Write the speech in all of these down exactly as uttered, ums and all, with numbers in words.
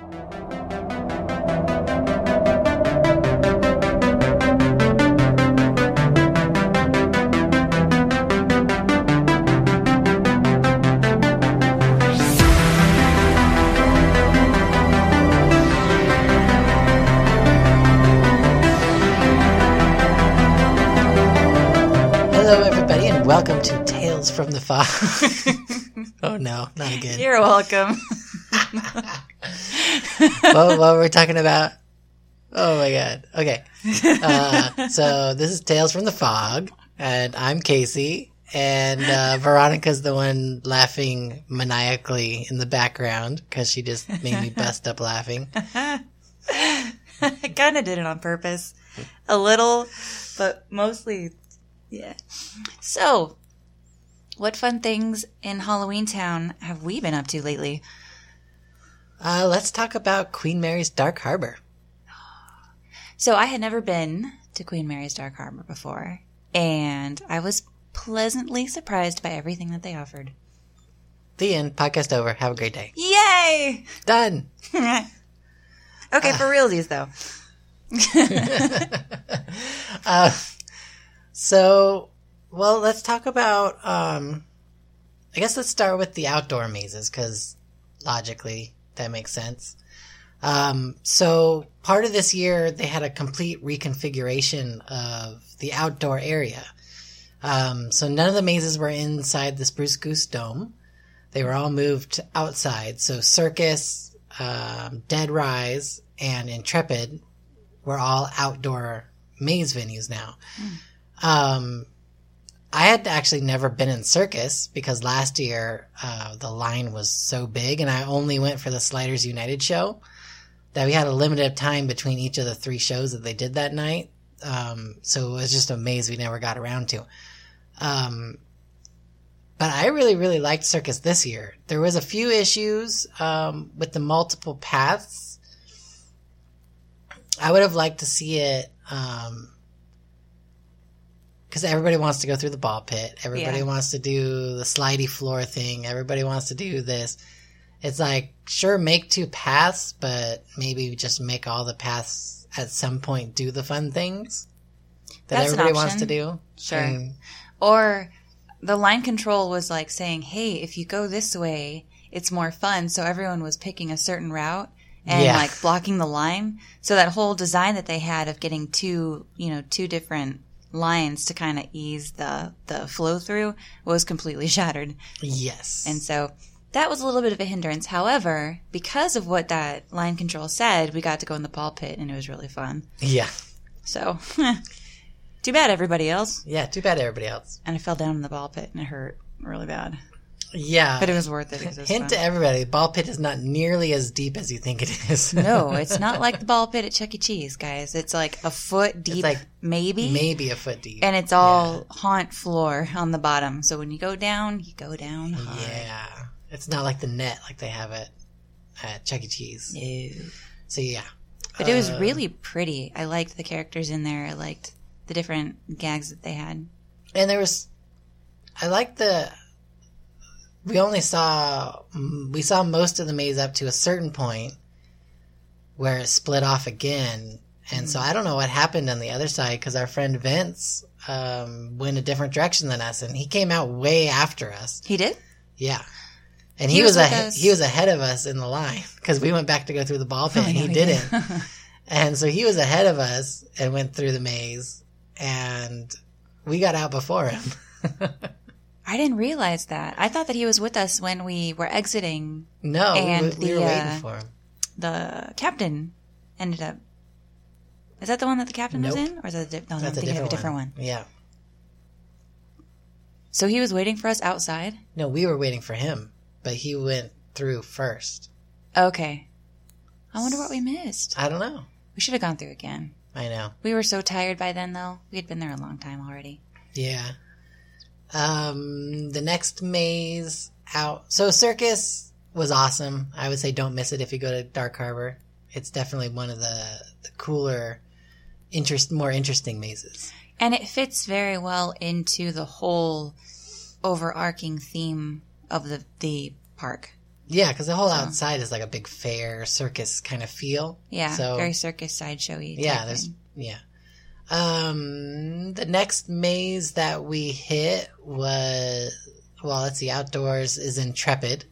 Hello, everybody, and welcome to Tales from the Fog. Oh, no, not again. You're welcome. what, what were we talking about? Oh, my God. Okay. Uh, so this is Tales from the Fog, and I'm Casey, and uh, Veronica's the one laughing maniacally in the background because she just made me bust up laughing. I kind of did it on purpose. A little, but mostly... Yeah. So, what fun things in Halloween Town have we been up to lately? Uh, let's talk about Queen Mary's Dark Harbor. So, I had never been to Queen Mary's Dark Harbor before, and I was pleasantly surprised by everything that they offered. The end. Podcast over. Have a great day. Yay! Done. Okay, Uh. for realsies, though. uh, so, well, let's talk about, um, I guess let's start with the outdoor mazes, because logically that makes sense. Um, so part of this year, they had a complete reconfiguration of the outdoor area. Um, so none of the mazes were inside the Spruce Goose Dome. They were all moved outside. So Circus, um, Dead Rise, and Intrepid were all outdoor maze venues now. Mm. Um, I had actually never been in Circus because last year, uh, the line was so big and I only went for the Sliders United show that we had a limited time between each of the three shows that they did that night. Um, so it was just a maze we never got around to. Um, but I really, really liked Circus this year. There was a few issues, um, with the multiple paths. I would have liked to see it, um, because everybody wants to go through the ball pit. Everybody yeah. wants to do the slidey floor thing. Everybody wants to do this. It's like, sure, make two paths, but maybe just make all the paths at some point do the fun things that That's everybody wants to do. Sure. And, or the line control was like saying, hey, if you go this way, it's more fun. So everyone was picking a certain route and yeah. like blocking the line. So that whole design that they had of getting two, you know, two different lines to kind of ease the, the flow through was completely shattered. Yes. And so that was a little bit of a hindrance. However, because of what that line control said, we got to go in the ball pit and it was really fun. Yeah. So, too bad everybody else. Yeah, too bad everybody else. And I fell down in the ball pit and it hurt really bad. Yeah. But it was worth it. It was Hint fun. to everybody, the ball pit is not nearly as deep as you think it is. No, it's not like the ball pit at Chuck E. Cheese, guys. It's like a foot deep, It's like maybe. Maybe a foot deep. And it's all yeah. haunt floor on the bottom. So when you go down, you go down hard. Yeah. It's not like the net like they have it at Chuck E. Cheese. No. So yeah. But uh, it was really pretty. I liked the characters in there. I liked the different gags that they had. And there was, I liked the, we only saw, we saw most of the maze up to a certain point where it split off again. And mm-hmm. so I don't know what happened on the other side because our friend Vince um, went a different direction than us. And he came out way after us. He did? Yeah. And he, he was, was a, he was ahead of us in the line because we went back to go through the ball pit oh, and he didn't. And so he was ahead of us and went through the maze and we got out before him. I didn't realize that. I thought that he was with us when we were exiting. No, and we, we the, were waiting uh, for him. The captain ended up. Is that the one that the captain nope. was in? Or is that a, di- no, That's I'm a thinking different of a different one. one. Yeah. So he was waiting for us outside? No, we were waiting for him, but he went through first. Okay. I wonder what we missed. I don't know. We should have gone through again. I know. We were so tired by then, though. We had been there a long time already. Yeah. Um, the next maze out. So Circus was awesome. I would say don't miss it if you go to Dark Harbor. It's definitely one of the, the cooler, interest, more interesting mazes. And it fits very well into the whole overarching theme of the, the park. Yeah, because the whole So- outside is like a big fair circus kind of feel. Yeah, So very circus sideshowy. yeah, type there's thing. yeah. Um, the next maze that we hit was, well, it's the outdoors, is Intrepid.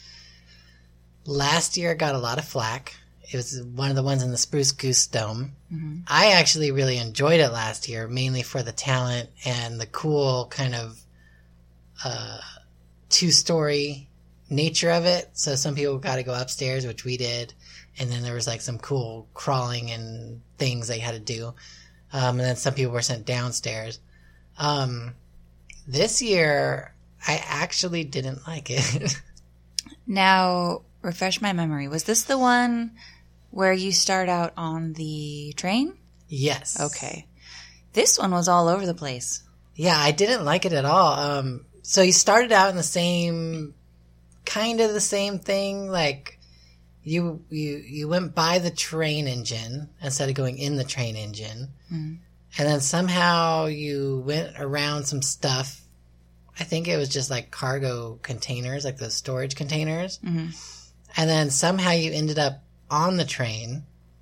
Last year it got a lot of flack. It was one of the ones in the Spruce Goose Dome. Mm-hmm. I actually really enjoyed it last year, mainly for the talent and the cool kind of uh, two-story nature of it. So some people got to go upstairs, which we did. And then there was like some cool crawling and things they had to do. Um, and then some people were sent downstairs. Um, this year, I actually didn't like it. Now, refresh my memory. Was this the one where you start out on the train? Yes. Okay. This one was all over the place. Yeah, I didn't like it at all. Um, so you started out in the same, kind of the same thing. Like you, you, you went by the train engine instead of going in the train engine. Mm-hmm. And then somehow you went around some stuff. I think it was just like cargo containers, like those storage containers. Mm-hmm. And then somehow you ended up on the train.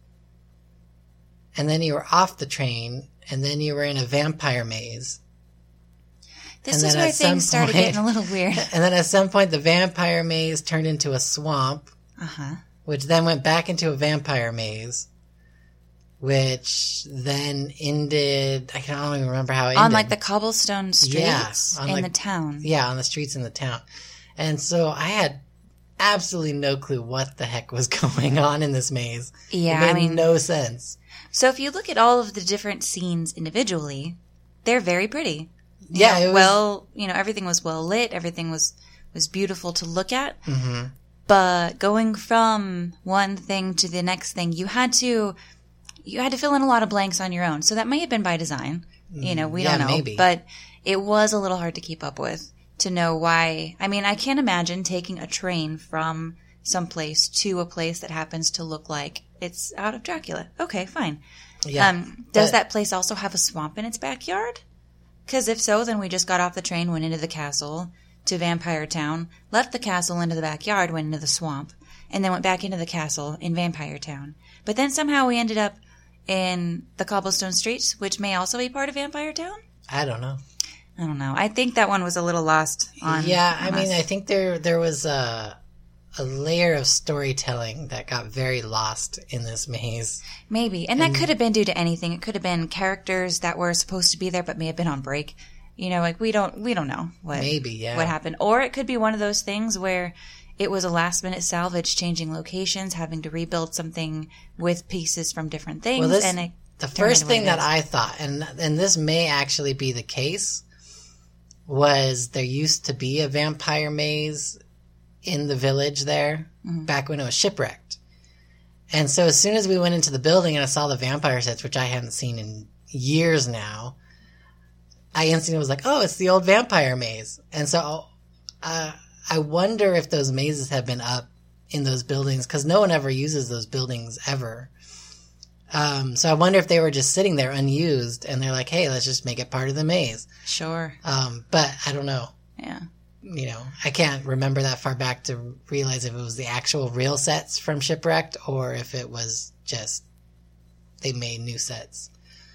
And then you were off the train. And then you were in a vampire maze. This And is then where at some things started point- getting a little weird. And then at some point the vampire maze turned into a swamp, Uh-huh. which then went back into a vampire maze, which then ended, I can't even remember how it ended. On like the cobblestone streets Yeah, on, in like- the town. Yeah, on the streets in the town. And so I had absolutely no clue what the heck was going on in this maze. Yeah, it made I mean, no sense. so if you look at all of the different scenes individually, they're very pretty. You Yeah, know, it was. well, you know, everything was well lit, everything was was beautiful to look at. Mhm. But going from one thing to the next thing, you had to you had to fill in a lot of blanks on your own. So that may have been by design. You know, we Yeah, don't know. maybe. But it was a little hard to keep up with, to know why. I mean, I can't imagine taking a train from someplace to a place that happens to look like it's out of Dracula. Okay, fine. Yeah. Um, does But- that place also have a swamp in its backyard? Because if so, then we just got off the train, went into the castle to Vampire Town, left the castle into the backyard, went into the swamp, and then went back into the castle in Vampire Town. But then somehow we ended up in the cobblestone streets, which may also be part of Vampire Town. I don't know. I don't know. I think that one was a little lost on. yeah, I on mean, us. I think there there was a a layer of storytelling that got very lost in this maze. Maybe. And that could have been due to anything. It could have been characters that were supposed to be there but may have been on break. You know, like we don't we don't know what Maybe, yeah. what happened. Or it could be one of those things where it was a last minute salvage, changing locations, having to rebuild something with pieces from different things. Well, this, and it the turned first into what thing it that is. I thought, and and this may actually be the case, was there used to be a vampire maze in the village there Mm-hmm. back when it was shipwrecked. And so as soon as we went into the building and I saw the vampire sets, which I hadn't seen in years now, I instantly was like, oh, it's the old vampire maze. And so uh, I wonder if those mazes have been up in those buildings, because no one ever uses those buildings ever. Um, so I wonder if they were just sitting there unused and they're like, hey, let's just make it part of the maze. Sure. Um, but I don't know. Yeah. You know, I can't remember that far back to realize if it was the actual real sets from Shipwrecked or if it was just they made new sets.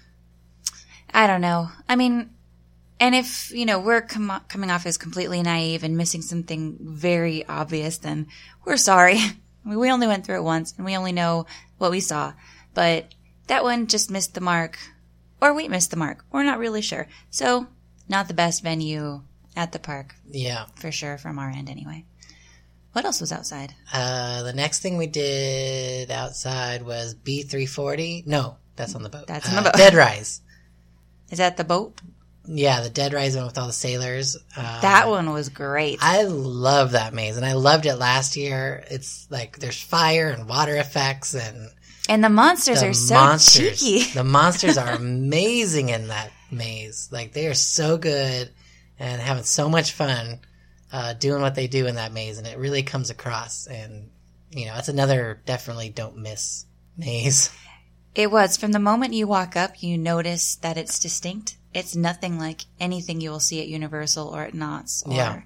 I don't know. I mean, and if, you know, we're com- coming off as completely naive and missing something very obvious, then we're sorry. I mean, we only went through it once and we only know what we saw. But that one just missed the mark. Or we missed the mark. We're not really sure. So, not the best venue at the park, Yeah. for sure, from our end anyway. What else was outside? Uh, the next thing we did outside was B three forty. No, that's on the boat. That's uh, on the boat. Dead Rise. Is that the boat? Yeah, the Dead Rise one with all the sailors. Um, That one was great. I love that maze, and I loved it last year. It's like there's fire and water effects, and and the monsters the are so monsters. cheeky. The monsters are amazing in that maze. Like they are so good and having so much fun uh, doing what they do in that maze, and it really comes across. And you know, it's another definitely don't miss maze. It was. From the moment you walk up, you notice that it's distinct. It's nothing like anything you will see at Universal or at Knott's or Yeah.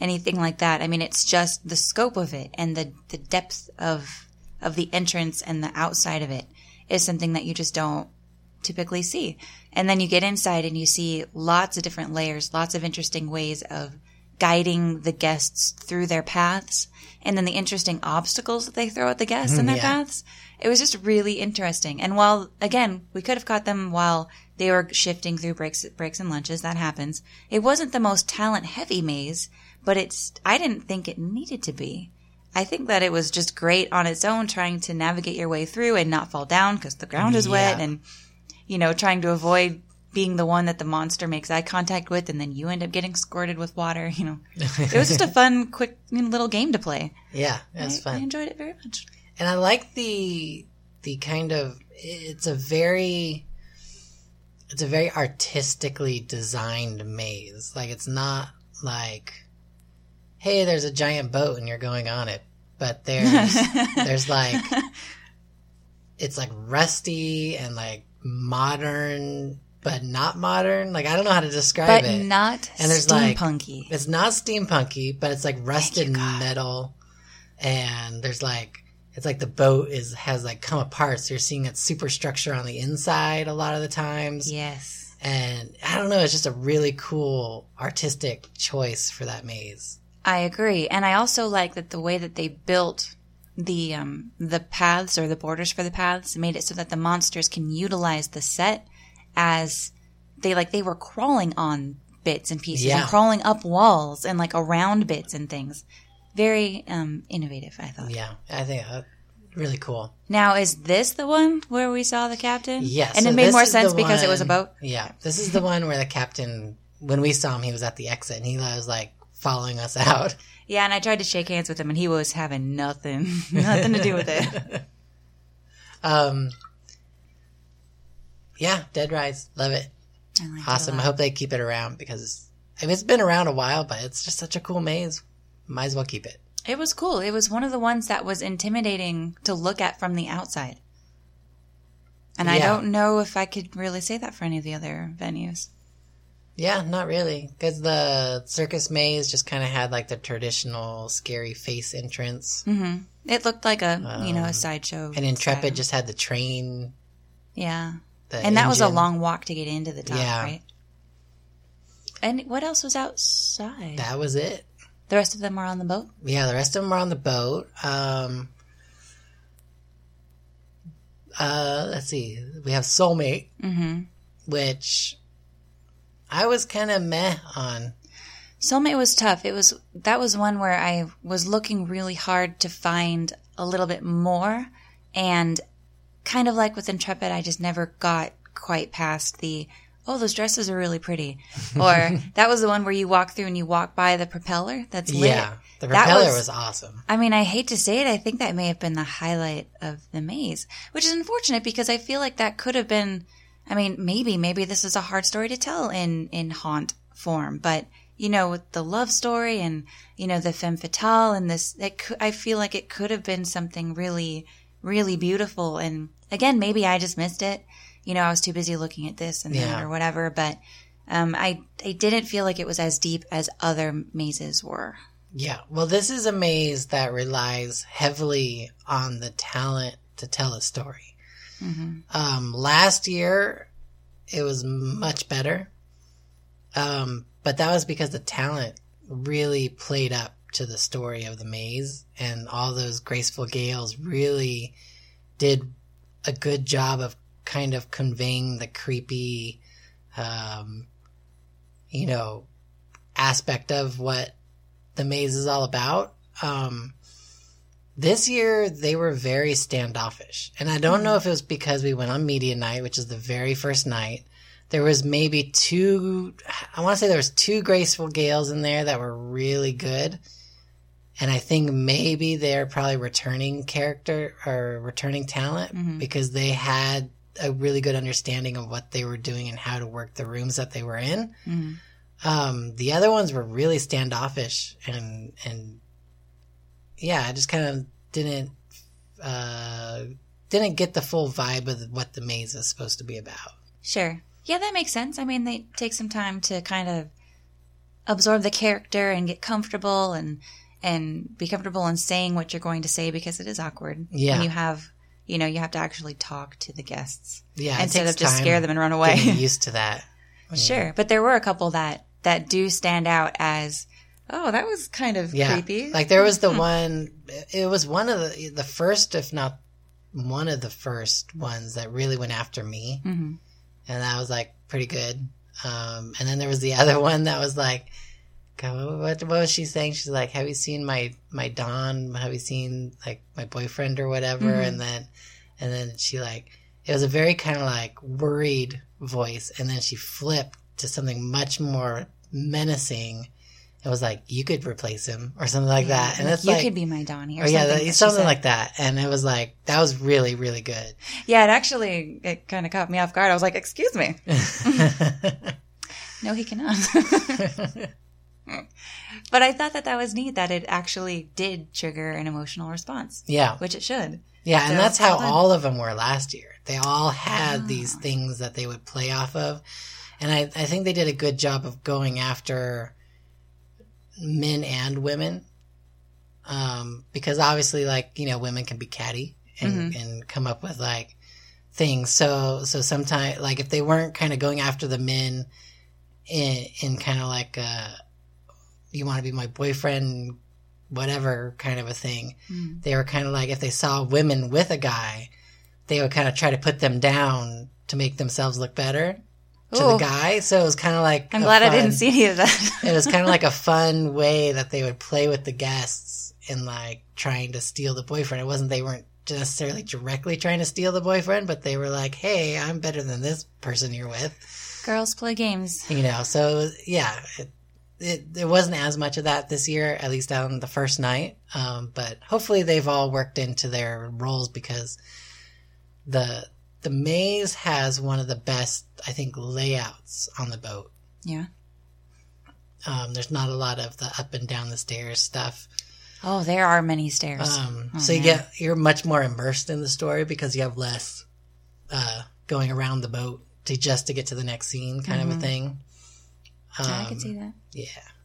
anything like that. I mean, it's just the scope of it and the, the depth of of the entrance and the outside of it is something that you just don't typically see. And then you get inside and you see lots of different layers, lots of interesting ways of guiding the guests through their paths, and then the interesting obstacles that they throw at the guests in their yeah. paths. It was just really interesting. And while, again, we could have caught them while they were shifting through breaks, breaks and lunches, that happens. It wasn't the most talent-heavy maze, but it's, I didn't think it needed to be. I think that it was just great on its own, trying to navigate your way through and not fall down because the ground is yeah. wet, and, you know, trying to avoid being the one that the monster makes eye contact with, and then you end up getting squirted with water, you know. It was just a fun, quick you know, little game to play. Yeah, it was I, fun. I enjoyed it very much. And I like the the kind of, it's a very, it's a very artistically designed maze. Like, it's not like, hey, there's a giant boat and you're going on it. But there's, there's like, it's like rusty and like modern, but not modern. Like, I don't know how to describe but it. But not and there's steampunky. Like, it's not steampunky, but it's like rusted you, God. metal. And there's like, it's like the boat is has like come apart. So you're seeing its superstructure on the inside a lot of the times. Yes. And I don't know, it's just a really cool artistic choice for that maze. I agree. And I also like that the way that they built the um, the paths, or the borders for the paths, made it so that the monsters can utilize the set as they like they were crawling on bits and pieces yeah. and crawling up walls and like around bits and things. Very um, innovative, I thought. Yeah, I think uh, really cool. Now, is this the one where we saw the captain? Yes. And so it made more is sense the because one, it was a boat? Yeah. This is the one where the captain, when we saw him, he was at the exit and he was like following us out. Yeah, and I tried to shake hands with him and he was having nothing, nothing to do with it. um. Yeah, Dead Rise. Love it. I liked Awesome. It a I lot. hope they keep it around because, I mean, it's been around a while, but it's just such a cool maze. Might as well keep it. It was cool. It was one of the ones that was intimidating to look at from the outside. And I Yeah. don't know if I could really say that for any of the other venues. Yeah, not really. Because the circus maze just kind of had like the traditional scary face entrance. Mm-hmm. It looked like a, Um, you know, a sideshow. And Intrepid style. just had the train. Yeah. The And that was a engine. long walk to get into the top, Yeah. right? And what else was outside? That was it. The rest of them were on the boat? Yeah, the rest of them were on the boat. Um, uh, let's see. We have Soulmate, Mm-hmm. which I was kind of meh on. Soulmate was tough. It was that was one where I was looking really hard to find a little bit more, and kind of like with Intrepid, I just never got quite past the oh, those dresses are really pretty, or that was the one where you walk through and you walk by the propeller that's lit. Yeah, the That propeller was- was, awesome. I mean, I hate to say it, I think that may have been the highlight of the maze, which is unfortunate because I feel like that could have been. I mean, maybe maybe this is a hard story to tell in in haunt form, but. You know, with the love story and, you know, the femme fatale and this, it could, I feel like it could have been something really, really beautiful. And again, maybe I just missed it. You know, I was too busy looking at this and Yeah. that or whatever, but um, I, I didn't feel like it was as deep as other mazes were. Yeah, well, this is a maze that relies heavily on the talent to tell a story. Mm-hmm. Um, last year, it was much better. Um, but that was because the talent really played up to the story of the maze, and all those graceful gales really did a good job of kind of conveying the creepy, um, you know, aspect of what the maze is all about. Um, this year, they were very standoffish. And I don't know if it was because we went on media night, which is the very first night. There was maybe two, I want to say there was two graceful gales in there that were really good. And I think maybe they're probably returning character or returning talent Mhm. because they had a really good understanding of what they were doing and how to work the rooms that they were in. Mm-hmm. Um, the other ones were really standoffish and, and yeah, I just kind of didn't, uh, didn't get the full vibe of what the maze is supposed to be about. Sure. Yeah, that makes sense. I mean, they take some time to kind of absorb the character and get comfortable and and be comfortable in saying what you're going to say, because it is awkward. Yeah. And you have, you know, you have to actually talk to the guests. Yeah. it Instead takes of just time scare them and run away. getting used to that. When you- Sure. But there were a couple that, that do stand out as, oh, that was kind of Yeah. creepy. Like there was the one, it was one of the, the first, if not one of the first ones that really went after me. Mm-hmm. And that was like pretty good. Um, and then there was the other one that was like, God, what, what was she saying? She's like, have you seen my, my Don? Have you seen like my boyfriend or whatever? Mm-hmm. And then, and then she like, it was a very kind of like worried voice. And then she flipped to something much more menacing. It was like, you could replace him or something like Yeah. that. And it's you like, could be my Donnie or or yeah, something. that- that she something said. like that. And it was like, that was really, really good. Yeah, it actually, it kind of caught me off guard. I was like, excuse me. No, he cannot. But I thought that that was neat that it actually did trigger an emotional response, yeah. which it should. Yeah, and So, that's how well done. all of them were last year. They all had Ah. these things that they would play off of. And I, I think they did a good job of going after men and women. Um, because obviously, like, you know, women can be catty and, Mhm. and come up with, like, things. So, so sometimes, like, if they weren't kind of going after the men in, in kind of like, uh, you want to be my boyfriend, whatever kind of a thing. Mm. They were kind of like, if they saw women with a guy, they would kind of try to put them down to make themselves look better to the Ooh. guy. So it was kind of like, I'm a glad I fun- didn't see any of that. It was kind of like a fun way that they would play with the guests in like trying to steal the boyfriend. It wasn't, they weren't necessarily directly trying to steal the boyfriend, but they were like, hey, I'm better than this person you're with. Girls play games. You know, so yeah, it, it, there wasn't as much of that this year, at least on the first night. Um, but hopefully they've all worked into their roles, because the the maze has one of the best, I think, layouts on the boat. Yeah. Um, there's not a lot of the up and down the stairs stuff. Oh, there are many stairs. Um, Oh, so you man. get you're much more immersed in the story because you have less uh, going around the boat to just to get to the next scene, kind of a thing. Um, I can see that. Yeah.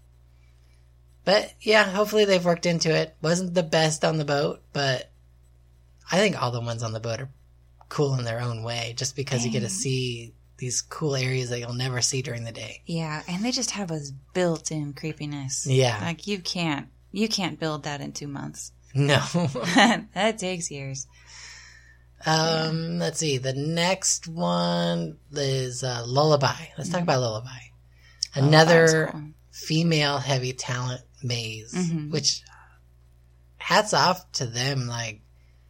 But yeah, hopefully they've worked into it. Wasn't the best on the boat, but I think all the ones on the boat are cool in their own way, just because you get to Dang. see these cool areas that you'll never see during the day. Yeah, and they just have a built-in creepiness. Yeah. Like you can't, you can't build that in two months. No. That takes years. um, let's see. The next one is uh, Lullaby. Let's talk about Lullaby. Oh, that Another was cool. female heavy talent maze, Mhm. which hats off to them. Like,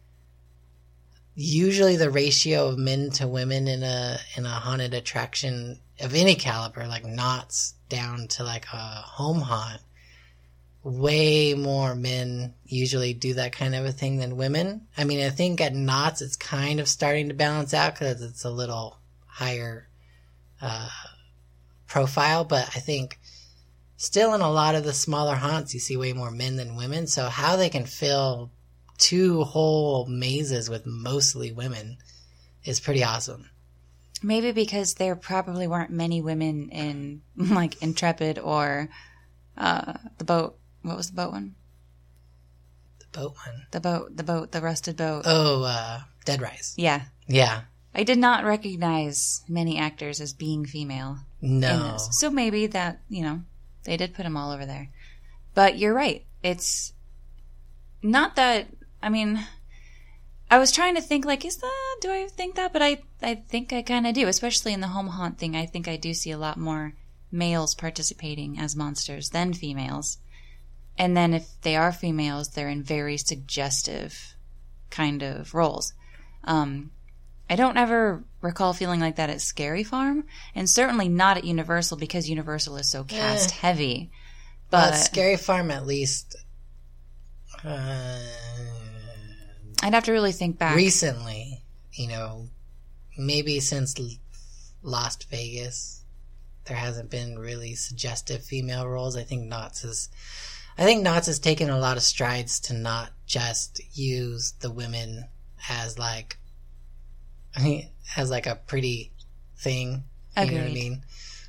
usually the ratio of men to women in a in a haunted attraction of any caliber, like Knott's down to like a home haunt, way more men usually do that kind of a thing than women. I mean, I think at Knott's it's kind of starting to balance out because it's a little higher uh, profile, but I think still in a lot of the smaller haunts you see way more men than women. So how they can fill two whole mazes with mostly women is pretty awesome. Maybe because there probably weren't many women in like Intrepid or uh, the boat. What was the boat one? The boat one. The boat, the boat, the rusted boat. Oh, uh, Dead Rise. Yeah. Yeah. I did not recognize many actors as being female in No. this. So maybe that, you know, they did put them all over there. But you're right. It's not that, I mean, I was trying to think like, is that, do I think that? But I, I think I kind of do, especially in the home haunt thing. I think I do see a lot more males participating as monsters than females. And then if they are females, they're in very suggestive kind of roles. Um, I don't ever recall feeling like that at Scary Farm, and certainly not at Universal because Universal is so cast heavy. But But Scary Farm, at least, uh, I'd have to really think back. recently, you know, maybe since L- Lost Vegas, there hasn't been really suggestive female roles. I think Knott's is, I think Knott's has taken a lot of strides to not just use the women as like, I mean, as like a pretty thing. You know what I Agreed. mean?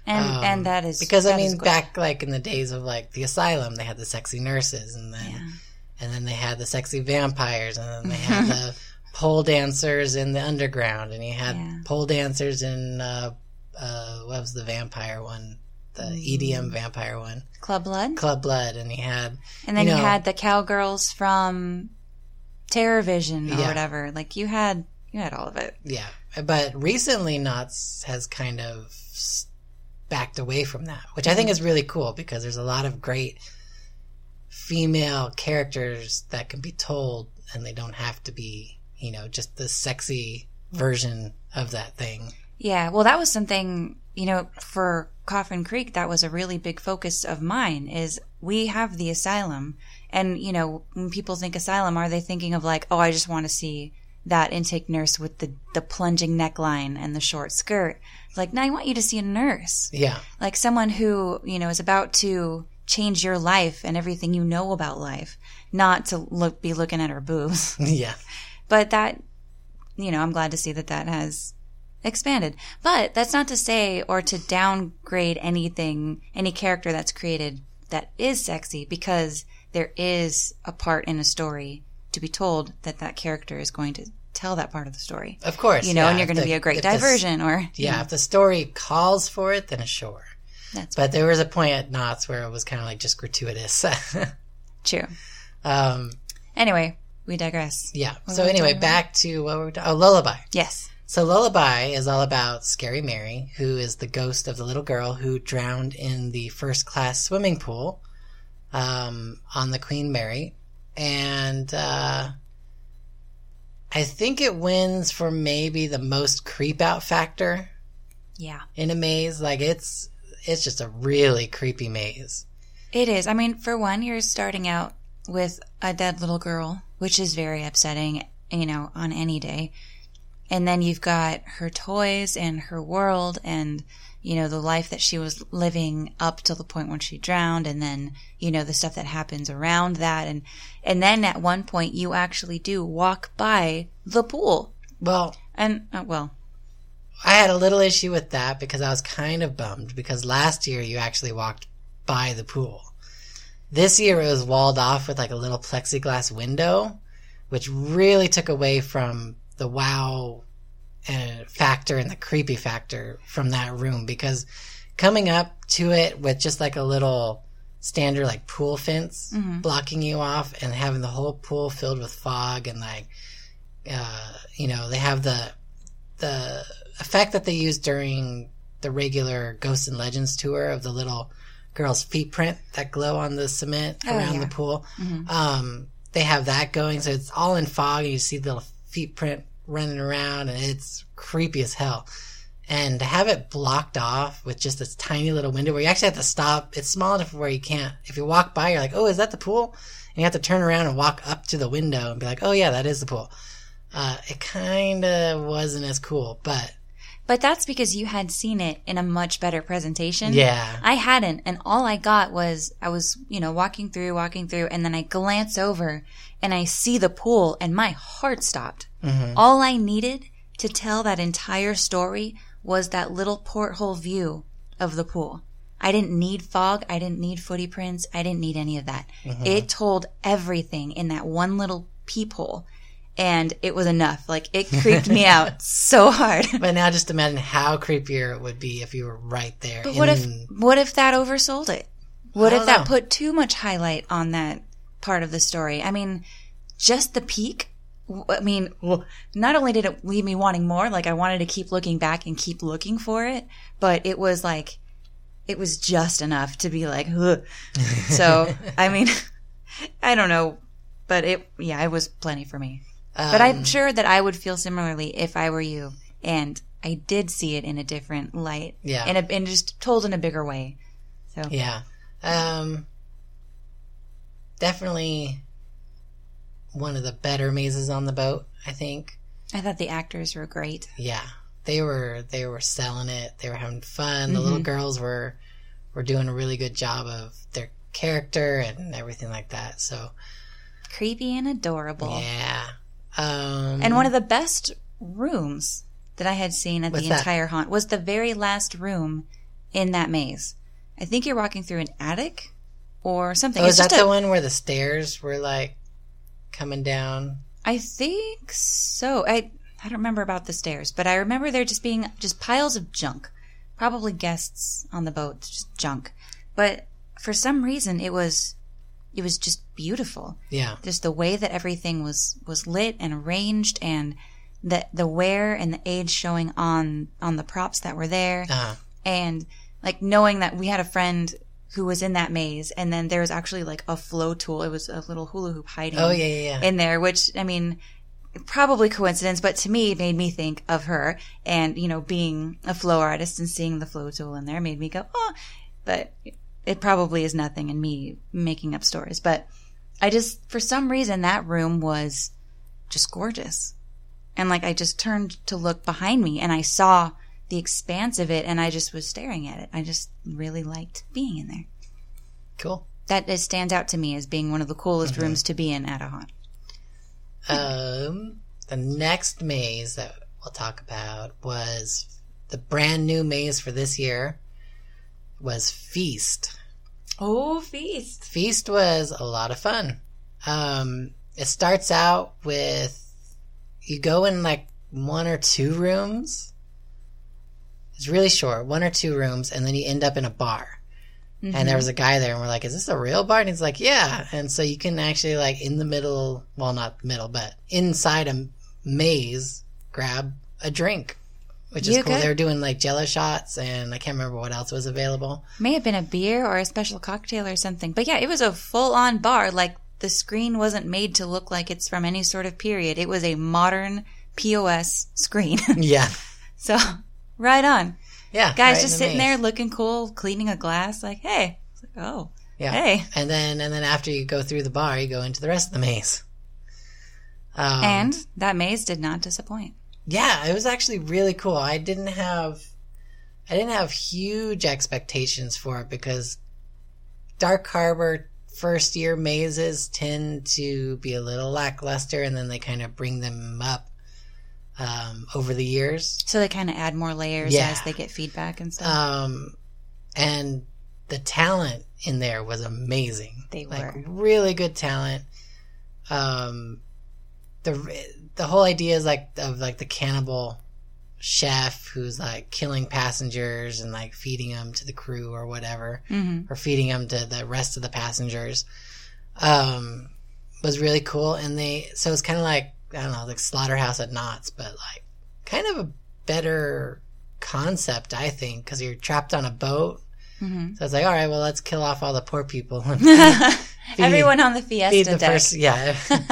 And Um, and that is because I that is mean, good. back like in the days of like the asylum, they had the sexy nurses, and then Yeah. and then they had the sexy vampires, and then they had the pole dancers in the underground, and you had Yeah. pole dancers in uh, uh, what was the vampire one, the E D M vampire one, Club Blood. Club Blood, and he had And then you you, know, had the cowgirls from Terror Vision or Yeah. whatever. Like you had you had all of it. yeah, but recently Knott's has kind of s- backed away from that, which I think is really cool because there's a lot of great female characters that can be told, and they don't have to be, you know, just the sexy version of that thing. Yeah, well, that was something, you know, for Coffin Creek, that was a really big focus of mine, is we have the asylum. And, you know, when people think asylum, are they thinking of like, oh, I just want to see that intake nurse with the, the plunging neckline and the short skirt? Like, no, I want you to see a nurse. Yeah. Like someone who, you know, is about to change your life and everything you know about life, not to look, be looking at her boobs. Yeah. But that, you know, I'm glad to see that that has expanded. But that's not to say or to downgrade anything, any character that's created that is sexy, because there is a part in a story to be told that that character is going to tell that part of the story. Of course. You know, yeah, and you're if going to the- be a great if the s- diversion or... you Yeah, know, if the story calls for it, then sure. that's But there was a point at Knott's where it was kind of like just gratuitous. true. um, Anyway, we digress. yeah. What So were we anyway, talking about? back to what we were talking. Oh, Lullaby. Yes. So Lullaby is all about Scary Mary, who is the ghost of the little girl who drowned in the first class swimming pool um, on the Queen Mary. And uh, I think it wins for maybe the most creep out factor Yeah. in a maze. Like it's it's just a really creepy maze. It is. I mean, for one, you're starting out with a dead little girl, which is very upsetting, you know, on any day. And then you've got her toys and her world and, you know, the life that she was living up till the point when she drowned. And then, you know, the stuff that happens around that. And, and then at one point you actually do walk by the pool. Well, And, uh, well, I had a little issue with that because I was kind of bummed because last year you actually walked by the pool. This year it was walled off with like a little plexiglass window, which really took away from the wow uh, factor and the creepy factor from that room, because coming up to it with just like a little standard like pool fence Mhm. blocking you off and having the whole pool filled with fog and like uh, you know, they have the the effect that they used during the regular Ghosts and Legends tour of the little girl's feet print that glow on the cement Oh, around yeah. the pool. Mhm. Um, they have that going, so it's all in fog, and you see the little feet print running around, and it's creepy as hell. And to have it blocked off with just this tiny little window where you actually have to stop, it's small enough where you can't, if you walk by, you're like, oh, is that the pool? And you have to turn around and walk up to the window and be like, oh yeah, that is the pool. Uh, it kind of wasn't as cool, but but that's because you had seen it in a much better presentation. yeah. I hadn't, and all I got was I was, you know, walking through, walking through, and then I glance over and I see the pool and my heart stopped. Mhm. All I needed to tell that entire story was that little porthole view of the pool. I didn't need fog. I didn't need footy prints. I didn't need any of that. It told everything in that one little peephole. And it was enough. Like, it creeped me out so hard. But now just imagine how creepier it would be if you were right there. But what if in- what if that oversold it? What I if don't that know. put too much highlight on that part of the story? I mean, just the peak. w- I mean, well, not only did it leave me wanting more, like I wanted to keep looking back and keep looking for it, but it was like, it was just enough to be like, ugh. So, I mean, I don't know, but it, yeah, it was plenty for me. But I'm Um, sure that I would feel similarly if I were you, and I did see it in a different light, Yeah. and, a, and just told in a bigger way. So Yeah. Um, definitely one of the better mazes on the boat, I think. I thought the actors were great. Yeah. They were they were selling it. They were having fun. The Mm-hmm. little girls were were doing a really good job of their character and everything like that. So, Creepy and adorable. yeah. Um, And one of the best rooms that I had seen at What's the that? entire haunt was the very last room in that maze. I think you're walking through an attic or something. Oh, It's is that just the a- one where the stairs were like coming down? I think so. I I don't remember about the stairs, but I remember there just being just piles of junk. Probably guests on the boat, just junk. But for some reason it was it was just beautiful. Yeah. Just the way that everything was was lit and arranged, and the the wear and the age showing on on the props that were there. Uh-huh. And like knowing that we had a friend who was in that maze, and then there was actually like a flow tool. It was a little hula hoop hiding Oh, yeah, yeah, yeah. in there, which, I mean, probably coincidence, but to me, it made me think of her. And, you know, being a flow artist and seeing the flow tool in there made me go, oh, but it probably is nothing and me making up stories. But I just, for some reason, that room was just gorgeous. And like, I just turned to look behind me and I saw the expanse of it, and I just was staring at it. I just really liked being in there. Cool. That is, stands out to me as being one of the coolest Mm-hmm. rooms to be in at a haunt. Um, the next maze that we'll talk about was the brand new maze for this year was Feast. Oh, Feast. Feast was a lot of fun. Um, it starts out with, you go in like one or two rooms. It's really short, one or two rooms, and then you end up in a bar. Mm-hmm. And there was a guy there, and we're like, is this a real bar? And he's like, yeah. And so you can actually, like, in the middle, well, not middle, but inside a maze, grab a drink, which is You cool. could. They were doing, like, Jello shots, and I can't remember what else was available. May have been a beer or a special cocktail or something. But yeah, it was a full-on bar. Like, the screen wasn't made to look like it's from any sort of period. It was a modern P O S screen. Yeah. So, right on. Yeah. Guys right just in the sitting maze. there looking cool, cleaning a glass, like, hey. It's like, oh, Yeah. hey. And then, and then after you go through the bar, you go into the rest of the maze. Um, And that maze did not disappoint. Yeah, it was actually really cool. I didn't have I didn't have huge expectations for it because Dark Harbor first year mazes tend to be a little lackluster, and then they kind of bring them up um, over the years. So they kind of add more layers Yeah. as they get feedback and stuff. Um, and the talent in there was amazing. They like were. really good talent. Um, the the whole idea is like of like the cannibal chef who's like killing passengers and like feeding them to the crew or whatever, Mm-hmm. or feeding them to the rest of the passengers. Um, was really cool, and they so it's kind of like I don't know, like Slaughterhouse at Knott's, but like kind of a better concept, I think, because you're trapped on a boat. Mm-hmm. So it's like, all right, well, let's kill off all the poor people. And feed, feed- Everyone on the Fiesta feed the deck. first, yeah.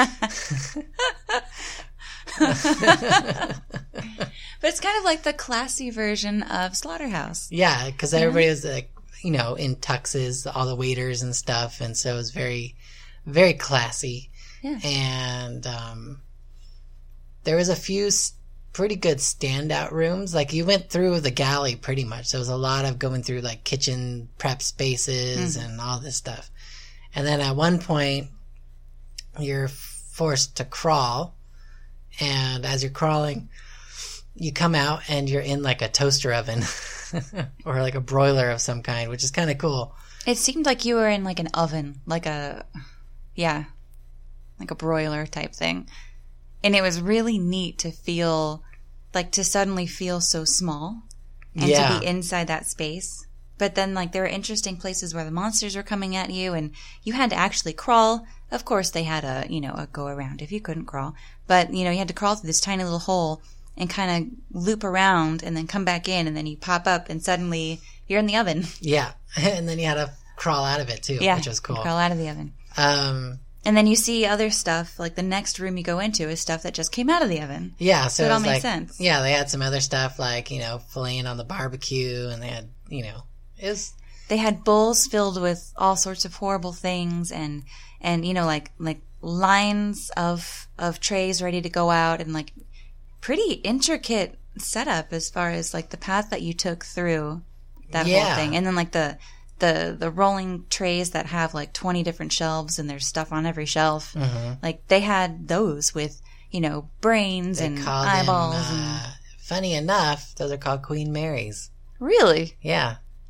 But it's kind of like the classy version of Slaughterhouse. Yeah, because everybody was like, you know, in tuxes, all the waiters and stuff, and so it was very, very classy. Yeah. And um, there was a few s- pretty good standout rooms. Like you went through the galley pretty much. There was a lot of going through like kitchen prep spaces and all this stuff. And then at one point, you're forced to crawl, and as you're crawling, you come out and you're in like a toaster oven or like a broiler of some kind, which is kind of cool. It seemed like you were in like an oven, like a, yeah, like a broiler type thing. And it was really neat to feel, like to suddenly feel so small and Yeah. to be inside that space. But then like there were interesting places where the monsters were coming at you and you had to actually crawl. Of course they had a, you know, a go around if you couldn't crawl. But, you know, you had to crawl through this tiny little hole and kind of loop around and then come back in and then you pop up and suddenly you're in the oven. Yeah. And then you had to crawl out of it too, Yeah, which was cool. you crawl out of the oven. Um, And then you see other stuff, like the next room you go into is stuff that just came out of the oven. yeah. So, So it it all was makes like, sense. yeah, they had some other stuff like, you know, filleting on the barbecue, and they had, you know, it was, They had bowls filled with all sorts of horrible things and, and, you know, like, like lines of, of trays ready to go out and like pretty intricate setup as far as like the path that you took through that Yeah. whole thing. And then like the, the, the rolling trays that have like twenty different shelves and there's stuff on every shelf. Mhm. Like they had those with, you know, brains they and call them, eyeballs uh, and funny enough, those are called Queen Marys. really? Yeah.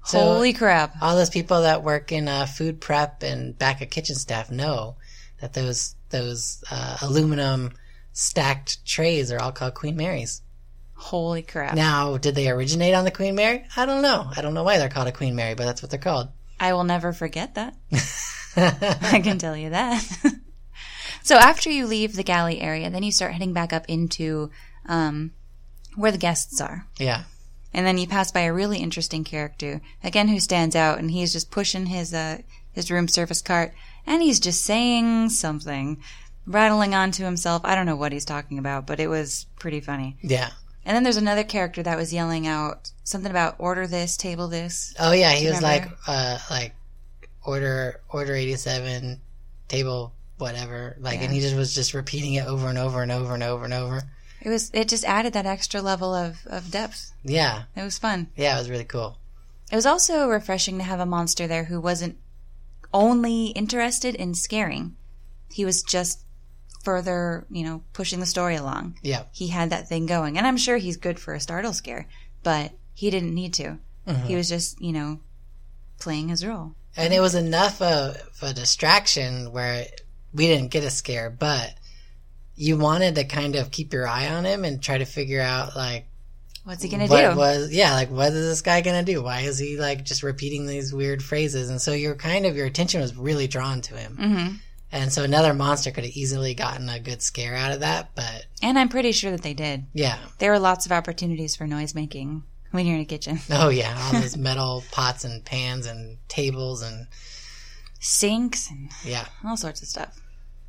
So Holy crap. all those people that work in uh, food prep and back of kitchen staff know that those those uh, aluminum stacked trays are all called Queen Marys. Holy crap. Now, did they originate on the Queen Mary? I don't know. I don't know why they're called a Queen Mary, but that's what they're called. I will never forget that. I can tell you that. So after you leave the galley area, then you start heading back up into um, where the guests are. Yeah. And then you pass by a really interesting character, again, who stands out, and he's just pushing his uh, his room service cart, and he's just saying something, rattling on to himself. I don't know what he's talking about, but it was pretty funny. Yeah. And then there's another character that was yelling out something about order this, table this. Oh yeah, he was Remember? like, uh, like order order eighty-seven, table whatever, like, Yeah. and he just was just repeating it over and over and over and over and over. It was. It just added that extra level of, of depth. Yeah, It was fun. yeah, it was really cool. It was also refreshing to have a monster there who wasn't only interested in scaring. He was just further, you know, pushing the story along. Yeah, He had that thing going. And I'm sure he's good for a startle scare, but he didn't need to. Mhm. He was just, you know, playing his role. and it was enough of a distraction where we didn't get a scare, but you wanted to kind of keep your eye on him and try to figure out like What's he going to what do? was yeah like what is this guy gonna do? Why is he like just repeating these weird phrases? And so your kind of your attention was really drawn to him. hmm And so another monster could have easily gotten a good scare out of that, but And I'm pretty sure that they did. yeah. There were lots of opportunities for noise making when you're in a kitchen. Oh yeah, all those metal pots and pans and tables and Sinks and yeah. all sorts of stuff.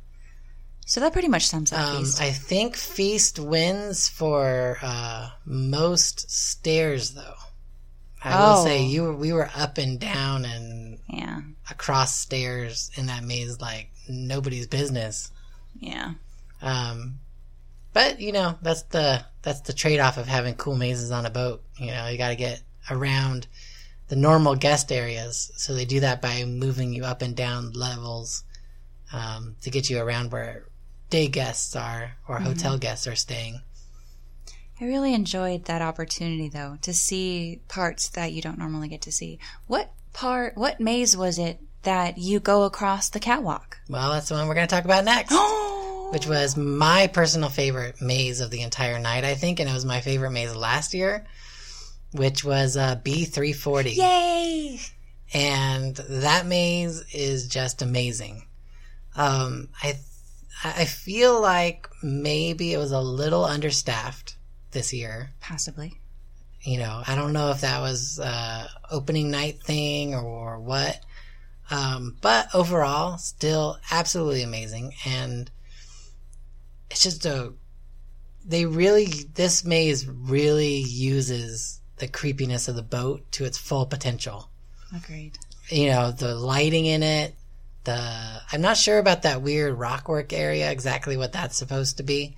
So that pretty much sums up Um, Feast. I think Feast wins for uh, most stairs, though. I will Oh. say you were, we were up and down and Yeah. across stairs in that maze like nobody's business. Yeah. Um, but you know that's the that's the trade off of having cool mazes on a boat. You know, you got to get around the normal guest areas, so they do that by moving you up and down levels um, to get you around where day guests are or hotel guests are staying. I really enjoyed that opportunity, though, to see parts that you don't normally get to see. What part, what maze was it that you go across the catwalk? Well, that's the one we're going to talk about next, which was my personal favorite maze of the entire night, I think, and it was my favorite maze last year, which was uh, B three forty. Yay! And that maze is just amazing. Um, I I feel like maybe it was a little understaffed this year. Possibly. You know, I don't know if that was uh opening night thing or, or what. Um, but overall, still absolutely amazing. And it's just a, they really, this maze really uses the creepiness of the boat to its full potential. Agreed. You know, the lighting in it, the, I'm not sure about that weird rockwork area, exactly what that's supposed to be.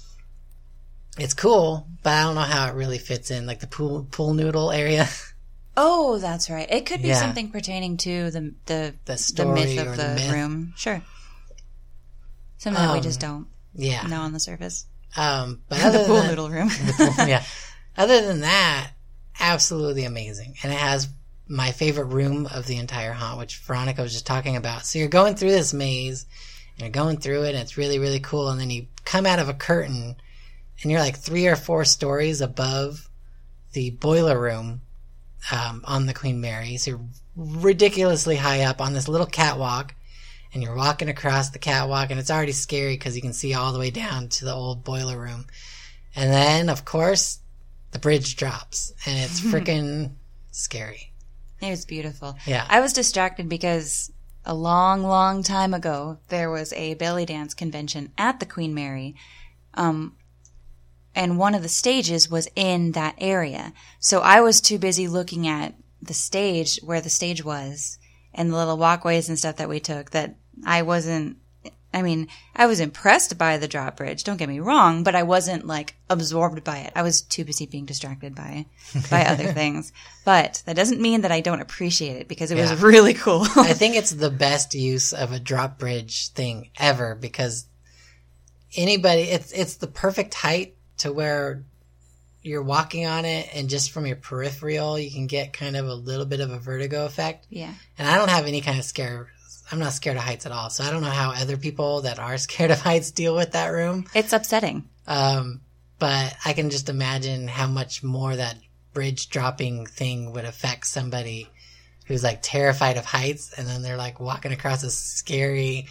It's cool, but I don't know how it really fits in, like the pool, pool noodle area. Oh, that's right. It could be Yeah. something pertaining to the the, The the story myth or of the the, myth. room. Sure. Something that we Um, just don't Yeah. know on the surface. Um, but the other pool than, noodle room. the pool- yeah. Other than that, absolutely amazing. And it has my favorite room of the entire haunt, which Veronica was just talking about. So you're going through this maze, and you're going through it, and it's really, really cool. And then you come out of a curtain, and you're like three or four stories above the boiler room um, on the Queen Mary. So you're ridiculously high up on this little catwalk, and you're walking across the catwalk, and it's already scary because you can see all the way down to the old boiler room. And then, of course, the bridge drops, and it's freaking scary. It was beautiful. Yeah. I was distracted because a long, long time ago, there was a belly dance convention at the Queen Mary. Um, and one of the stages was in that area. So I was too busy looking at the stage, where the stage was, and the little walkways and stuff that we took, that I wasn't, I mean, I was impressed by the drawbridge, don't get me wrong, but I wasn't like absorbed by it. I was too busy being distracted by, by other things. But that doesn't mean that I don't appreciate it, because it Yeah. was really cool. I think it's the best use of a drop bridge thing ever, because anybody, it's it's the perfect height to where you're walking on it, and just from your peripheral, you can get kind of a little bit of a vertigo effect. Yeah. And I don't have any kind of scare. I'm not scared of heights at all, so I don't know how other people that are scared of heights deal with that room. It's upsetting. Um, but I can just imagine how much more that bridge dropping thing would affect somebody who's like terrified of heights, and then they're like walking across a scary,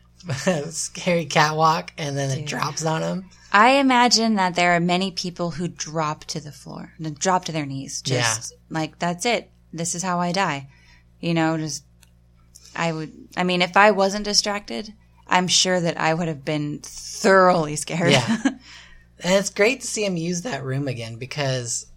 scary catwalk, and then Dude. it drops on them. I imagine that there are many people who drop to the floor, drop to their knees. Just yeah. like, that's it. This is how I die. You know, just, I would, I mean, if I wasn't distracted, I'm sure that I would have been thoroughly scared. Yeah. And it's great to see him use that room again, because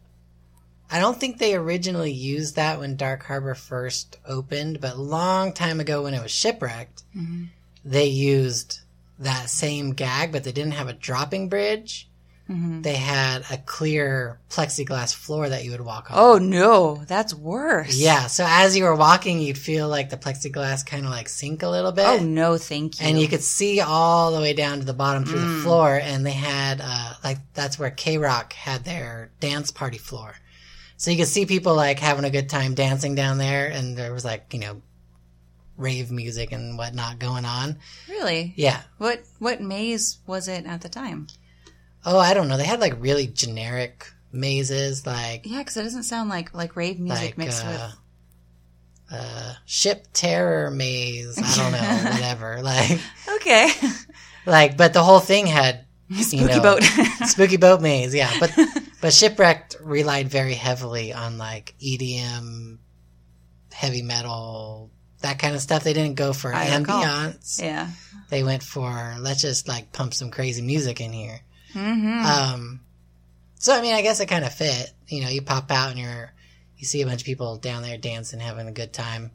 I don't think they originally used that when Dark Harbor first opened, but a long time ago when it was shipwrecked, mm-hmm. they used that same gag, but they didn't have a dropping bridge. Mm-hmm. They had a clear plexiglass floor that you would walk on. Oh, no. That's worse. Yeah. So as you were walking, you'd feel like the plexiglass kind of like sink a little bit. Oh, no, thank you. And you could see all the way down to the bottom through mm. the floor. And they had, uh, like, that's where K-Rock had their dance party floor. So you could see people, like, having a good time dancing down there. And there was, like, you know, rave music and whatnot going on. Really? Yeah. What what maze was it at the time? Oh, I don't know. They had like really generic mazes, like yeah, because it doesn't sound like like rave music like, mixed uh, with uh, ship terror maze. I don't know, whatever. Like okay, like but the whole thing had spooky you know, boat, spooky boat maze. Yeah, but but Shipwrecked relied very heavily on like E D M, heavy metal. That kind of stuff. They didn't go for I ambiance. Recall. Yeah. They went for, let's just like pump some crazy music in here. Mm-hmm. Um, so, I mean, I guess it kind of fit. You know, you pop out and you're, you see a bunch of people down there dancing, having a good time.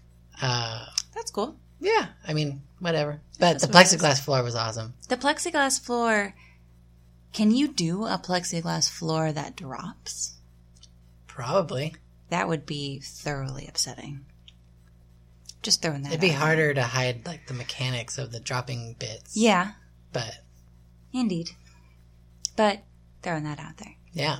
Uh, That's cool. Yeah. I mean, whatever. But the plexiglass floor was awesome. The plexiglass floor, can you do a plexiglass floor that drops? Probably. That would be thoroughly upsetting. Just throwing that It'd be out harder there. to hide, like, the mechanics of the dropping bits. Yeah. But. Indeed. But throwing that out there. Yeah.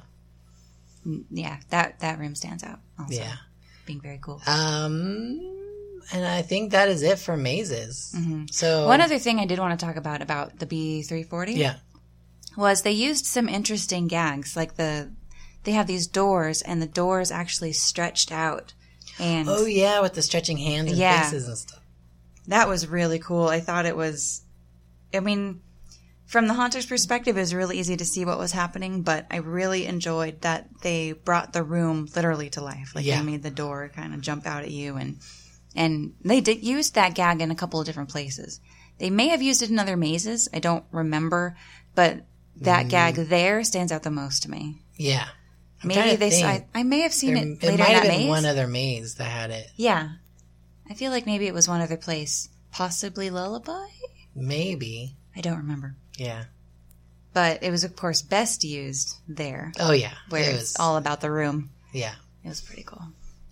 Yeah, that, that room stands out also. Yeah. Being very cool. Um, and I think that is it for mazes. Mm-hmm. So. One other thing I did want to talk about, about the B three forty. Yeah. Was they used some interesting gags. Like the, they have these doors and the doors actually stretched out. And oh, yeah, with the stretching hands and yeah, faces and stuff. That was really cool. I thought it was, I mean, from the haunter's perspective, it was really easy to see what was happening, but I really enjoyed that they brought the room literally to life. Like, yeah. they made the door kind of jump out at you, and and they did use that gag in a couple of different places. They may have used it in other mazes. I don't remember, but that mm. gag there stands out the most to me. Yeah. I'm Maybe they. I, I may have seen there, it it later might in have that been maze. one other maze that had it. Yeah, I feel like maybe it was one other place, possibly Lullaby. Maybe I don't remember. Yeah, but it was of course best used there. Oh yeah, where it it's was, all about the room. Yeah, it was pretty cool.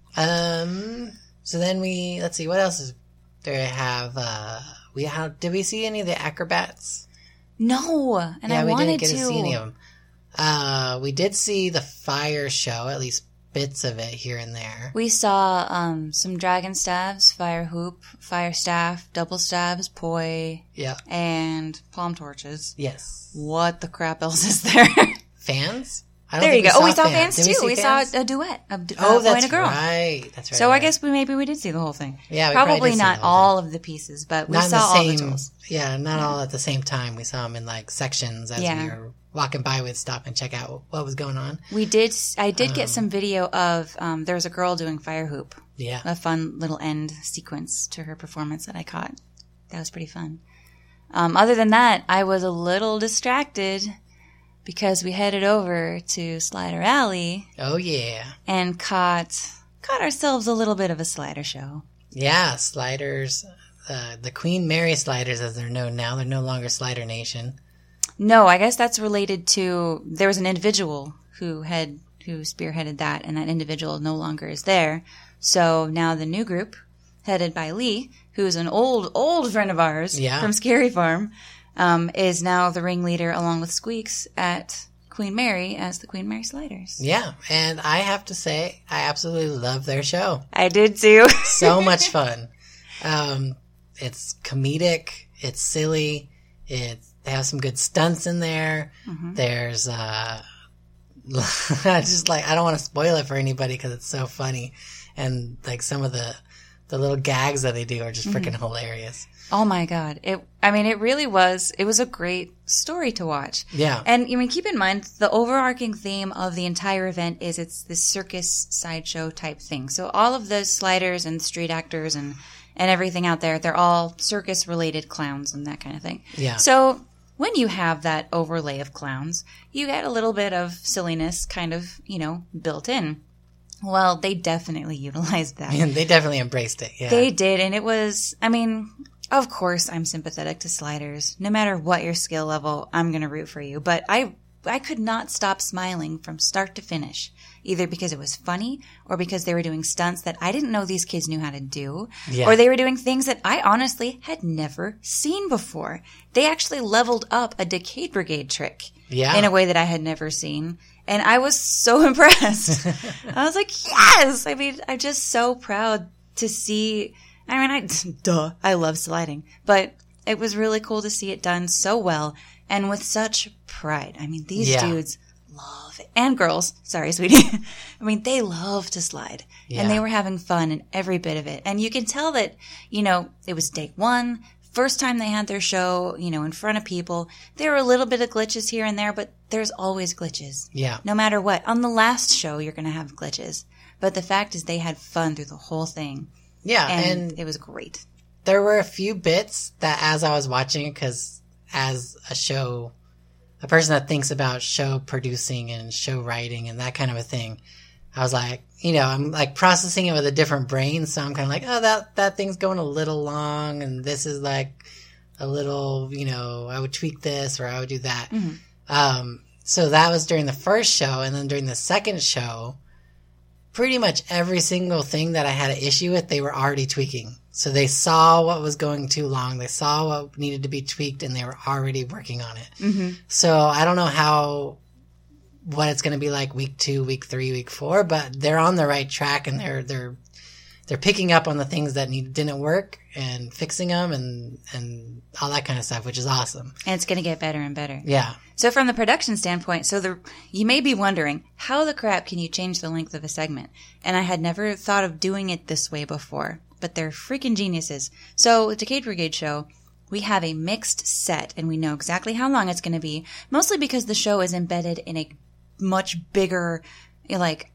Um. So then we let's see what else is there. To have uh, we how did we see any of the acrobats? No, and yeah, I we wanted didn't get to. to see any of them. Uh, we did see the fire show, at least bits of it here and there. We saw um, some dragon stabs, fire hoop, fire staff, double stabs, poi, yeah, and palm torches. Yes. What the crap else is there? Fans? I don't there you think go. We oh, we saw fans, fans did too. We, we fans? saw a duet, a, oh, a that's boy and a girl. right. That's right. So right. I guess we maybe we did see the whole thing. Yeah, we probably, probably not all thing. Of the pieces, but we not saw the all same, the tools. Yeah, not yeah. all at the same time. We saw them in like sections as yeah. we were walking by. We'd stop and check out what was going on. We did. I did um, get some video of. Um, there was a girl doing fire hoop. Yeah, a fun little end sequence to her performance that I caught. That was pretty fun. Um, other than that, I was a little distracted because we headed over to Slider Alley. Oh yeah, and caught caught ourselves a little bit of a slider show. Yeah, sliders. Uh, the Queen Mary sliders, as they're known now, they're no longer Slider Nation. No, I guess that's related to there was an individual who had who spearheaded that, and that individual no longer is there. So now the new group, headed by Lee, who's an old old friend of ours yeah. from Scary Farm, um, is now the ringleader along with Squeaks at Queen Mary as the Queen Mary Sliders. Yeah, and I have to say, I absolutely love their show. I did too. So much fun. Um, it's comedic. It's silly. It's, they have some good stunts in there. Mm-hmm. There's, uh, just like, I don't want to spoil it for anybody because it's so funny. And like some of the, the little gags that they do are just freaking mm-hmm. hilarious. Oh my God. It, I mean, it really was, it was a great story to watch. Yeah. And I mean, keep in mind, the overarching theme of the entire event is it's this circus sideshow type thing. So all of the sliders and street actors and, and everything out there, they're all circus related clowns and that kind of thing. Yeah. So when you have that overlay of clowns, you get a little bit of silliness kind of, you know, built in. Well, they definitely utilized that. And they definitely embraced it. Yeah. They did. And it was, I mean, of course, I'm sympathetic to sliders. No matter what your skill level, I'm going to root for you. But I I could not stop smiling from start to finish, either because it was funny or because they were doing stunts that I didn't know these kids knew how to do, yeah. or they were doing things that I honestly had never seen before. They actually leveled up a Decade Brigade trick yeah. in a way that I had never seen. And I was so impressed. I was like, yes! I mean, I'm just so proud to see... I mean, I, duh, I love sliding, but it was really cool to see it done so well and with such pride. I mean, these yeah. dudes love it. And girls, sorry, sweetie. I mean, they love to slide yeah. and they were having fun in every bit of it. And you can tell that, you know, it was day one, first time they had their show, you know, in front of people. There were a little bit of glitches here and there, but there's always glitches. Yeah. No matter what. On the last show, you're going to have glitches. But the fact is they had fun through the whole thing. Yeah, and, and it was great. There were a few bits that as I was watching it, because as a show, a person that thinks about show producing and show writing and that kind of a thing, I was like, you know, I'm like processing it with a different brain. So I'm kind of like, oh, that, that thing's going a little long. And this is like a little, you know, I would tweak this or I would do that. Mm-hmm. Um, so that was during the first show. And then during the second show, pretty much every single thing that I had an issue with, they were already tweaking. So they saw what was going too long. They saw what needed to be tweaked, and they were already working on it. Mm-hmm. So I don't know how, what it's going to be like week two, week three, week four, but they're on the right track, and they're they're they're picking up on the things that need, didn't work and fixing them and and all that kind of stuff, which is awesome. And it's going to get better and better. Yeah. So from the production standpoint, so the you may be wondering, how the crap can you change the length of a segment? And I had never thought of doing it this way before, but they're freaking geniuses. So Decade Brigade show, we have a mixed set, and we know exactly how long it's going to be, mostly because the show is embedded in a much bigger, like,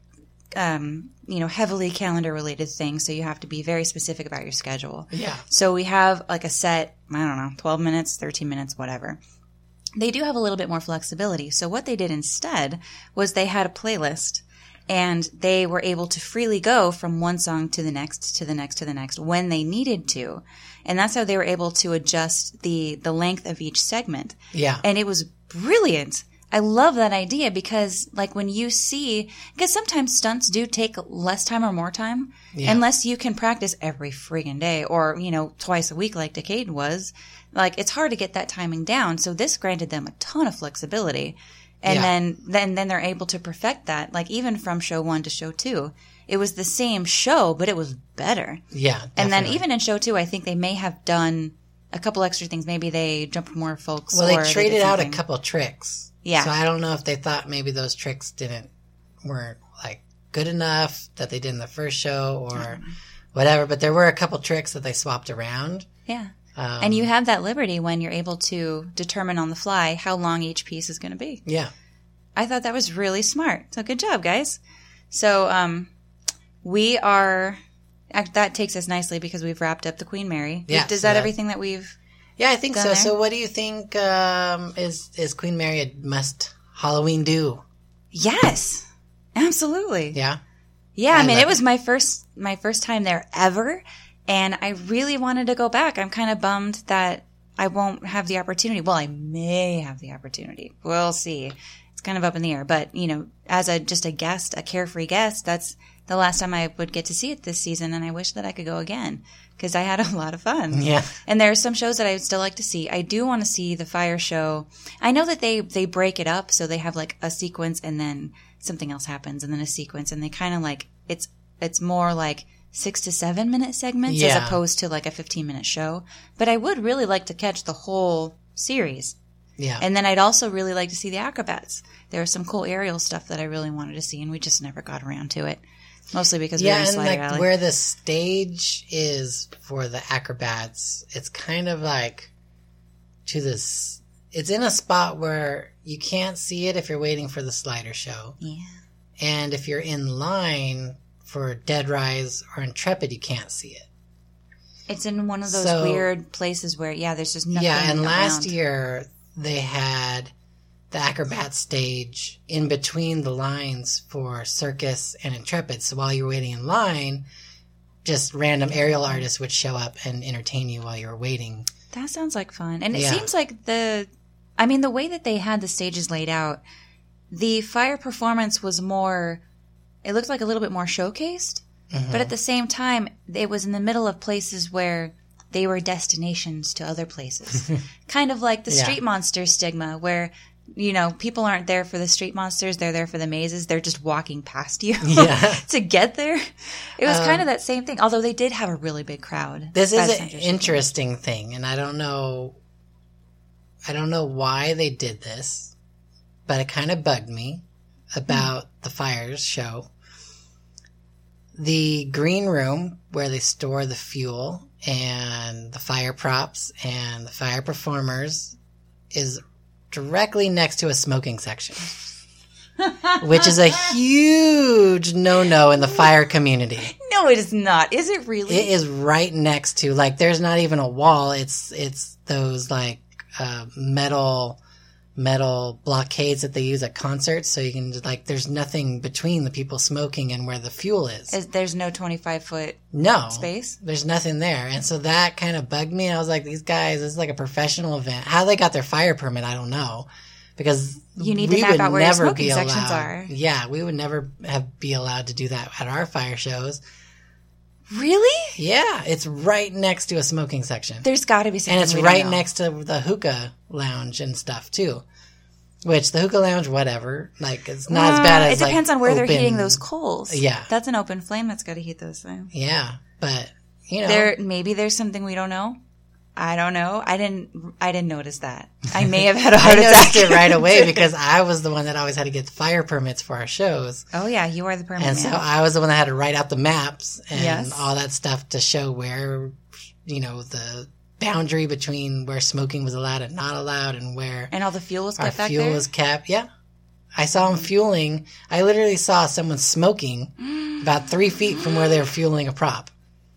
um, you know, heavily calendar related thing. So you have to be very specific about your schedule. Yeah. So we have like a set, I don't know, twelve minutes, thirteen minutes, whatever. They do have a little bit more flexibility. So what they did instead was they had a playlist, and they were able to freely go from one song to the next, to the next, to the next when they needed to. And that's how they were able to adjust the, the length of each segment. Yeah. And it was brilliant. I love that idea because, like, when you see, because sometimes stunts do take less time or more time, yeah. unless you can practice every friggin' day or, you know, twice a week like Decade was. Like, it's hard to get that timing down. So this granted them a ton of flexibility. And yeah. then, then, then they're able to perfect that. Like, even from show one to show two, it was the same show, but it was better. Yeah. Definitely. And then even in show two, I think they may have done a couple extra things. Maybe they jumped more folks. Well, or they traded they out a couple tricks. Yeah. So I don't know if they thought maybe those tricks didn't, weren't like good enough that they did in the first show or whatever, but there were a couple tricks that they swapped around. Yeah. Um, and you have that liberty when you're able to determine on the fly how long each piece is going to be. Yeah. I thought that was really smart. So good job, guys. So um, we are, that takes us nicely because we've wrapped up the Queen Mary. Yeah. Is so that that, everything that we've Yeah, I think so. there? So what do you think um, is, is Queen Mary a must Halloween do? Yes. Absolutely. Yeah? Yeah, I, I mean, it love was it. my first my first time there ever, and I really wanted to go back. I'm kind of bummed that I won't have the opportunity. Well, I may have the opportunity. We'll see. It's kind of up in the air. But, you know, as a just a guest, a carefree guest, that's the last time I would get to see it this season, and I wish that I could go again because I had a lot of fun. Yeah. And there are some shows that I would still like to see. I do want to see the fire show. I know that they, they break it up, so they have like a sequence and then something else happens and then a sequence, and they kind of like, it's, it's more like six to seven minute segments Yeah. as opposed to like a fifteen minute show. But I would really like to catch the whole series. Yeah. And then I'd also really like to see the acrobats. There was some cool aerial stuff that I really wanted to see, and we just never got around to it. Mostly because we yeah, were in and Slider like Alley. where the stage is for the acrobats, it's kind of like to this. It's in a spot where you can't see it if you're waiting for the slider show, Yeah. and if you're in line for Dead Rise or Intrepid, you can't see it. It's in one of those So- weird places where, yeah, there's just nothing Yeah, and last around. year they had the acrobat stage in between the lines for Circus and Intrepid. So while you were waiting in line, just random aerial artists would show up and entertain you while you were waiting. That sounds like fun. And it Yeah. seems like the, I mean, the way that they had the stages laid out, the fire performance was more, it looked like a little bit more showcased. Mm-hmm. But at the same time, it was in the middle of places where they were destinations to other places. Kind of like the Yeah. street monster stigma, where, you know, people aren't there for the street monsters, they're there for the mazes. They're just walking past you Yeah. to get there. It was Um, kind of that same thing, although they did have a really big crowd. This by is the an center. interesting thing, and I don't know, I don't know why they did this, but it kind of bugged me about Hmm. the fires show. The green room where they store the fuel and the fire props and the fire performers is directly next to a smoking section, which is a huge no-no in the fire community. No, it is not. Is it really? It is right next to, like, there's not even a wall. It's it's those like uh, metal metal blockades that they use at concerts, so you can just, like, there's nothing between the people smoking and where the fuel is. Is- there's no twenty-five foot No space? There's nothing there, and so that kind of bugged me. I was like, these guys, this is like a professional event. How they got their fire permit, I don't know, because You need to we map would out where your never smoking be sections allowed- are. Yeah, we would never have be allowed to do that at our fire shows. Really? Yeah, it's right next to a smoking section. There's got to be something. And it's we don't right know. next to the hookah lounge and stuff too. Which the hookah lounge, whatever, like it's not as bad Uh, as it depends like, on where they're open- heating those coals. Yeah. That's an open flame that's got to heat those things. Yeah, but you know, There, maybe there's something we don't know. I don't know. I didn't. I didn't notice that. I may have had a I heart noticed attack it right away because I was the one that always had to get the fire permits for our shows, Oh yeah, you are the permit and man. so I was the one that had to write out the maps and Yes. all that stuff to show where, you know, the boundary between where smoking was allowed and not allowed, and where and all the fuel was our kept back fuel there. was kept. Yeah. I saw them fueling. I literally saw someone smoking about three feet from where they were fueling a prop.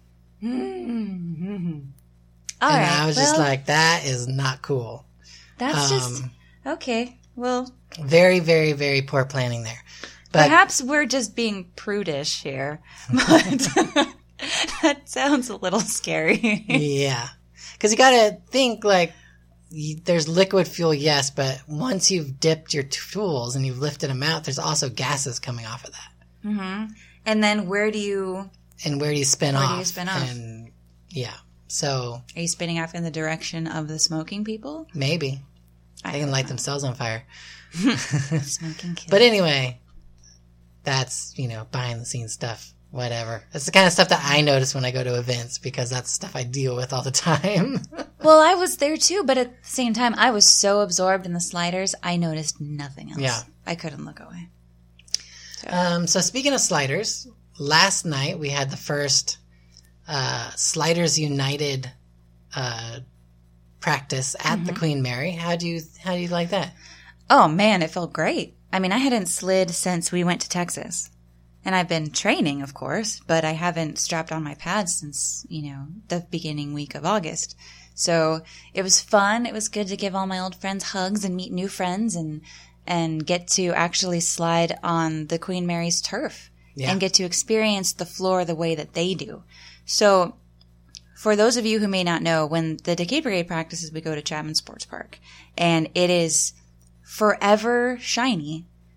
All and right, I was just well, like, that is not cool. that's just um, okay. Well, Very, very, very poor planning there. But perhaps we're just being prudish here, but that sounds a little scary. yeah. Because you got to think, like, you, there's liquid fuel, yes, but once you've dipped your tools and you've lifted them out, there's also gases coming off of that. hmm And then where do you And where do you spin Where off? do you spin off? And yeah. So are you spinning off in the direction of the smoking people? maybe I they can light themselves on fire. Smoking kill. But anyway, that's, you know, behind the scenes stuff. Whatever. That's the kind of stuff that I notice when I go to events because that's stuff I deal with all the time. Well, I was there too, but at the same time, I was so absorbed in the sliders, I noticed nothing else. Yeah. I couldn't look away. um, so speaking of sliders, last night we had the first uh, Sliders United uh, practice at Mm-hmm. the Queen Mary. How do you how do you like that? Oh man, it felt great. I mean, I hadn't slid since we went to Texas. And I've been training, of course, but I haven't strapped on my pads since, you know, the beginning week of August. So it was fun. It was good to give all my old friends hugs and meet new friends and and get to actually slide on the Queen Mary's turf Yeah. and get to experience the floor the way that they do. So for those of you who may not know, when the Decade Brigade practices, we go to Chapman Sports Park, and it is forever shiny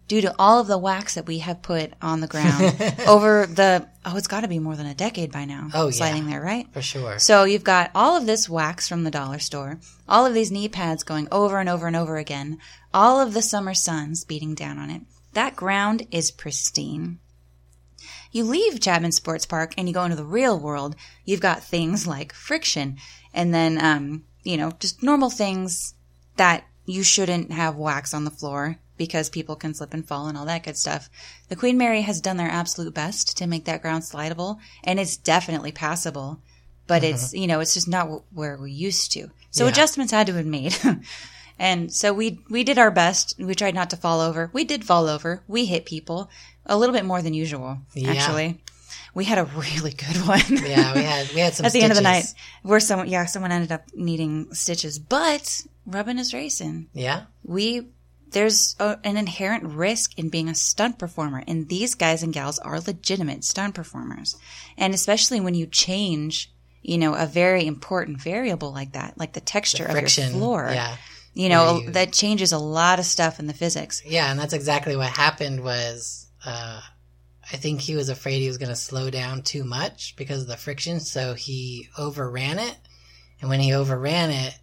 due to all of the wax that we have put on the ground over the, oh, it's got to be more than a decade by now. Oh, sliding yeah. there, right? For sure. So you've got all of this wax from the dollar store, all of these knee pads going over and over and over again, all of the summer suns beating down on it. That ground is pristine. You leave Chapman Sports Park and you go into the real world. You've got things like friction and then, um, you know, just normal things that you shouldn't have wax on the floor because people can slip and fall and all that good stuff. The Queen Mary has done their absolute best to make that ground slidable, and it's definitely passable, but mm-hmm. it's, you know, it's just not where we used to. So yeah. adjustments had to have been made. And so we we did our best. We tried not to fall over. We did fall over. We hit people a little bit more than usual, yeah. actually. We had a really good one. Yeah, we had we had some At the stitches. end of the night, where someone, yeah, someone ended up needing stitches. But rubbing is racing. Yeah. We... There's a, an inherent risk in being a stunt performer, and these guys and gals are legitimate stunt performers. And especially when you change, you know, a very important variable like that, like the texture the friction, of your floor. Yeah. You know, you, that changes a lot of stuff in the physics. Yeah, and that's exactly what happened was, uh, I think he was afraid he was going to slow down too much because of the friction, so he overran it. And when he overran it,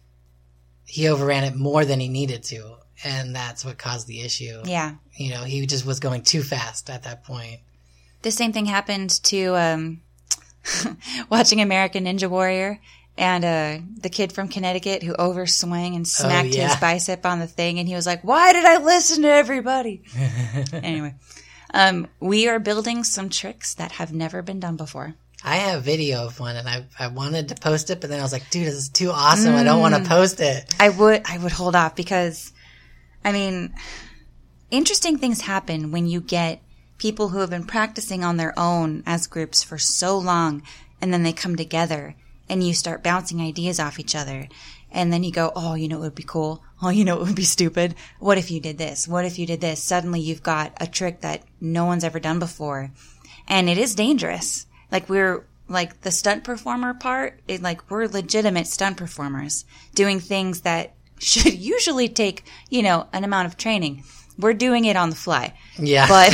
he overran it more than he needed to. And that's what caused the issue. Yeah. You know, he just was going too fast at that point. The same thing happened to um, watching American Ninja Warrior and uh, the kid from Connecticut who overswung and smacked oh, yeah. his bicep on the thing. And he was like, why did I listen to everybody? Anyway, um, we are building some tricks that have never been done before. I have video of one, and I I wanted to post it, but then I was like, dude, this is too awesome. Mm. I don't want to post it. I would I would hold off because... I mean, interesting things happen when you get people who have been practicing on their own as groups for so long, and then they come together and you start bouncing ideas off each other. And then you go, oh, you know, it would be cool. Oh, you know, it would be stupid. What if you did this? What if you did this? Suddenly you've got a trick that no one's ever done before. And it is dangerous. Like we're, like the stunt performer part, it, like we're legitimate stunt performers doing things that should usually take, you know, an amount of training. We're doing it on the fly. Yeah. But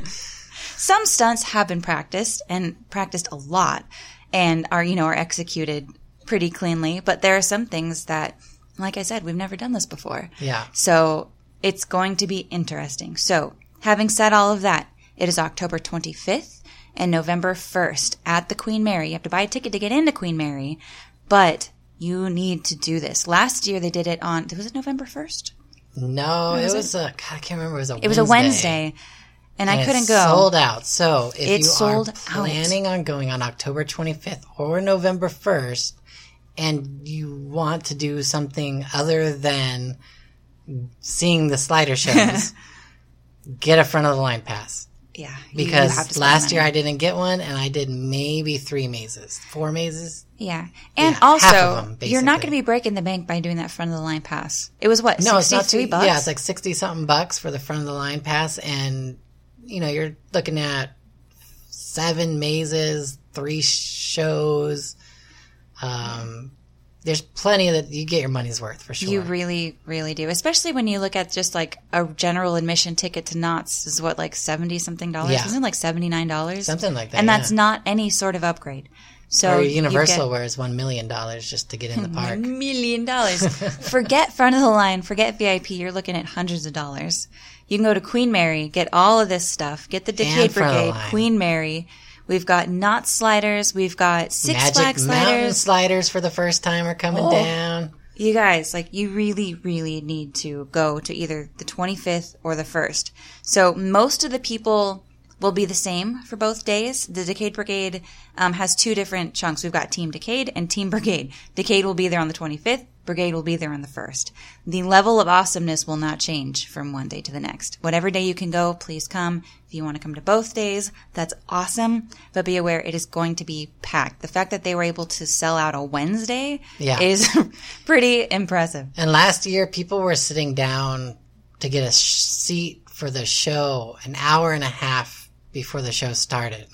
some stunts have been practiced and practiced a lot and are, you know, are executed pretty cleanly. But there are some things that, like I said, we've never done this before. Yeah. So it's going to be interesting. So having said all of that, it is October twenty-fifth and November first at the Queen Mary. You have to buy a ticket to get into Queen Mary, but you need to do this. Last year they did it on, was it November first? No, was it was it? a, God, I can't remember. It was a Wednesday. It was a Wednesday, and, and I couldn't go. sold out. So if it you sold are planning out. on going on October twenty-fifth or November first, and you want to do something other than seeing the slider shows, get a front of the line pass. Yeah. Because last year I didn't get one, and I did maybe three mazes. Four mazes? Yeah. And yeah, also, half of them, you're not going to be breaking the bank by doing that front of the line pass. It was what, no, it's not too, bucks? Yeah, it's like sixty-something bucks for the front of the line pass, and, you know, you're looking at seven mazes, three shows. Um, there's plenty that you get your money's worth for sure. You really, really do. Especially when you look at just like a general admission ticket to Knott's is what, like seventy something dollars? Yeah. Isn't it like seventy-nine dollars? Something like that. And that's yeah. not any sort of upgrade. So or Universal, get, where it's one million dollars just to get in the park. One million dollars. Forget front of the line, forget V I P. You're looking at hundreds of dollars. You can go to Queen Mary, get all of this stuff, get the Decade Brigade, Queen Mary. We've got Knott sliders. We've got Six Magic Flags Mountain sliders. sliders for the first time are coming oh. down. You guys, like, you really, really need to go to either the twenty-fifth or the first. So most of the people will be the same for both days. The Decade Brigade um, has two different chunks. We've got Team Decade and Team Brigade. Decade will be there on the twenty-fifth. Brigade will be there on the first. The level of awesomeness will not change from one day to the next. Whatever day you can go, please come. If you want to come to both days, that's awesome. But be aware, it is going to be packed. The fact that they were able to sell out a Wednesday yeah. is pretty impressive. And last year, people were sitting down to get a sh- seat for the show an hour and a half before the show started.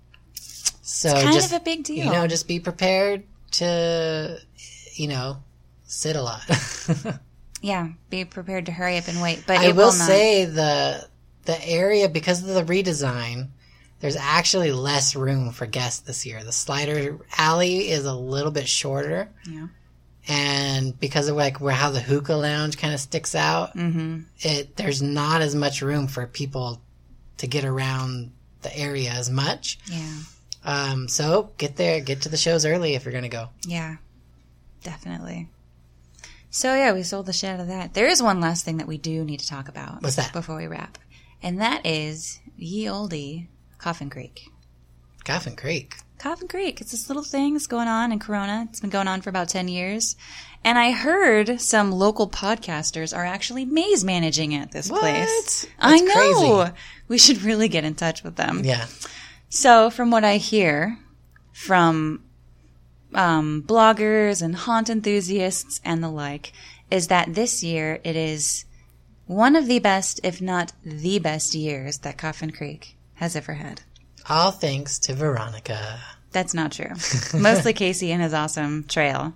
So it's kind just, of a big deal. You know, just be prepared to, you know, sit a lot. Yeah, be prepared to hurry up and wait. But I it will will not. say the the area, because of the redesign, there's actually less room for guests this year. The slider alley is a little bit shorter. Yeah. And because of like where how the hookah lounge kind of sticks out, Mm-hmm. it there's not as much room for people to get around the area as much. Yeah. Um, so get there, get to the shows early if you're going to go. Yeah. Definitely. So yeah, we sold the shit out of that. There is one last thing that we do need to talk about. What's that? Before we wrap. And that is ye olde Coffin Creek. Coffin Creek. Coffin Creek. It's this little thing that's going on in Corona. It's been going on for about ten years. And I heard some local podcasters are actually maze managing at this What? place. That's I know. crazy. We should really get in touch with them. Yeah. So from what I hear from um, bloggers and haunt enthusiasts and the like, is that this year it is one of the best, if not the best years that Coffin Creek has ever had. All thanks to Veronica. That's not true. Mostly Casey and his awesome trail.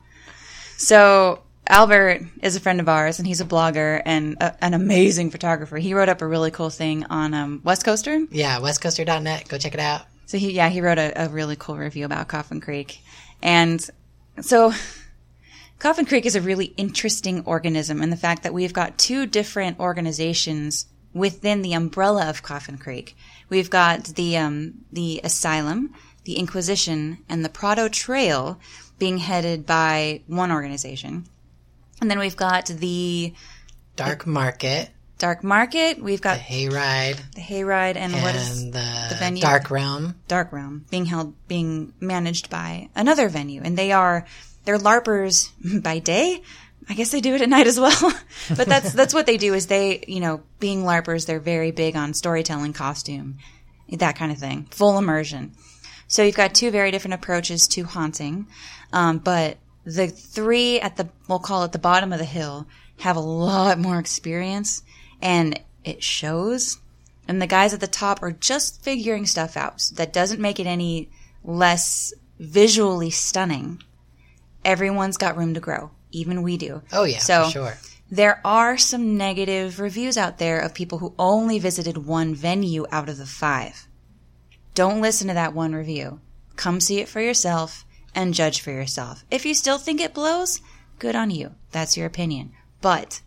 So Albert is a friend of ours, and he's a blogger and a, an amazing photographer. He wrote up a really cool thing on um, West Coaster. Yeah, west coaster dot net. Go check it out. So he, yeah, he wrote a, a really cool review about Coffin Creek. And so Coffin Creek is a really interesting organism in the fact that we've got two different organizations within the umbrella of Coffin Creek. We've got the um, the Asylum, the Inquisition, and the Prado Trail being headed by one organization. And then we've got the Dark Market, Dark Market, we've the got Hayride, the Hayride, and, and what is the, the venue? Dark Realm. Dark Realm being held, being managed by another venue. And they are, they're LARPers by day. I guess they do it at night as well. But that's, that's what they do is they, you know, being LARPers, they're very big on storytelling, costume, that kind of thing. Full immersion. So you've got two very different approaches to haunting. Um, but the three at the, we'll call it the bottom of the hill, have a lot more experience and it shows. And the guys at the top are just figuring stuff out. That doesn't make it any less visually stunning. Everyone's got room to grow. Even we do. Oh, yeah, so, for sure. There are some negative reviews out there of people who only visited one venue out of the five. Don't listen to that one review. Come see it for yourself and judge for yourself. If you still think it blows, good on you. That's your opinion. But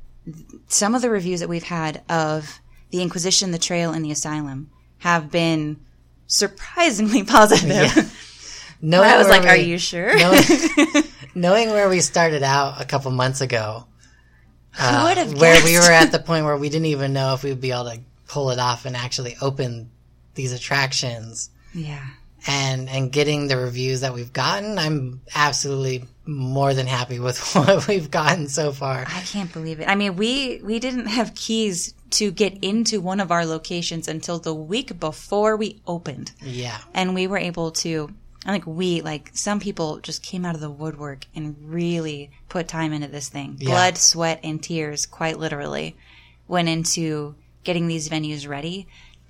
some of the reviews that we've had of the Inquisition, the Trail, and the Asylum have been surprisingly positive. Yeah. Knowing I was where like, are we- you sure? Knowing, knowing where we started out a couple months ago, uh, would have where we guessed? were at the point where we didn't even know if we would be able to pull it off and actually open these attractions, Yeah. and and getting the reviews that we've gotten, I'm absolutely more than happy with what we've gotten so far. I can't believe it. I mean, we, we didn't have keys to get into one of our locations until the week before we opened. Yeah. And we were able to, I think we, like, some people just came out of the woodwork and really put time into this thing. Yeah. Blood, sweat, and tears, quite literally, went into getting these venues ready.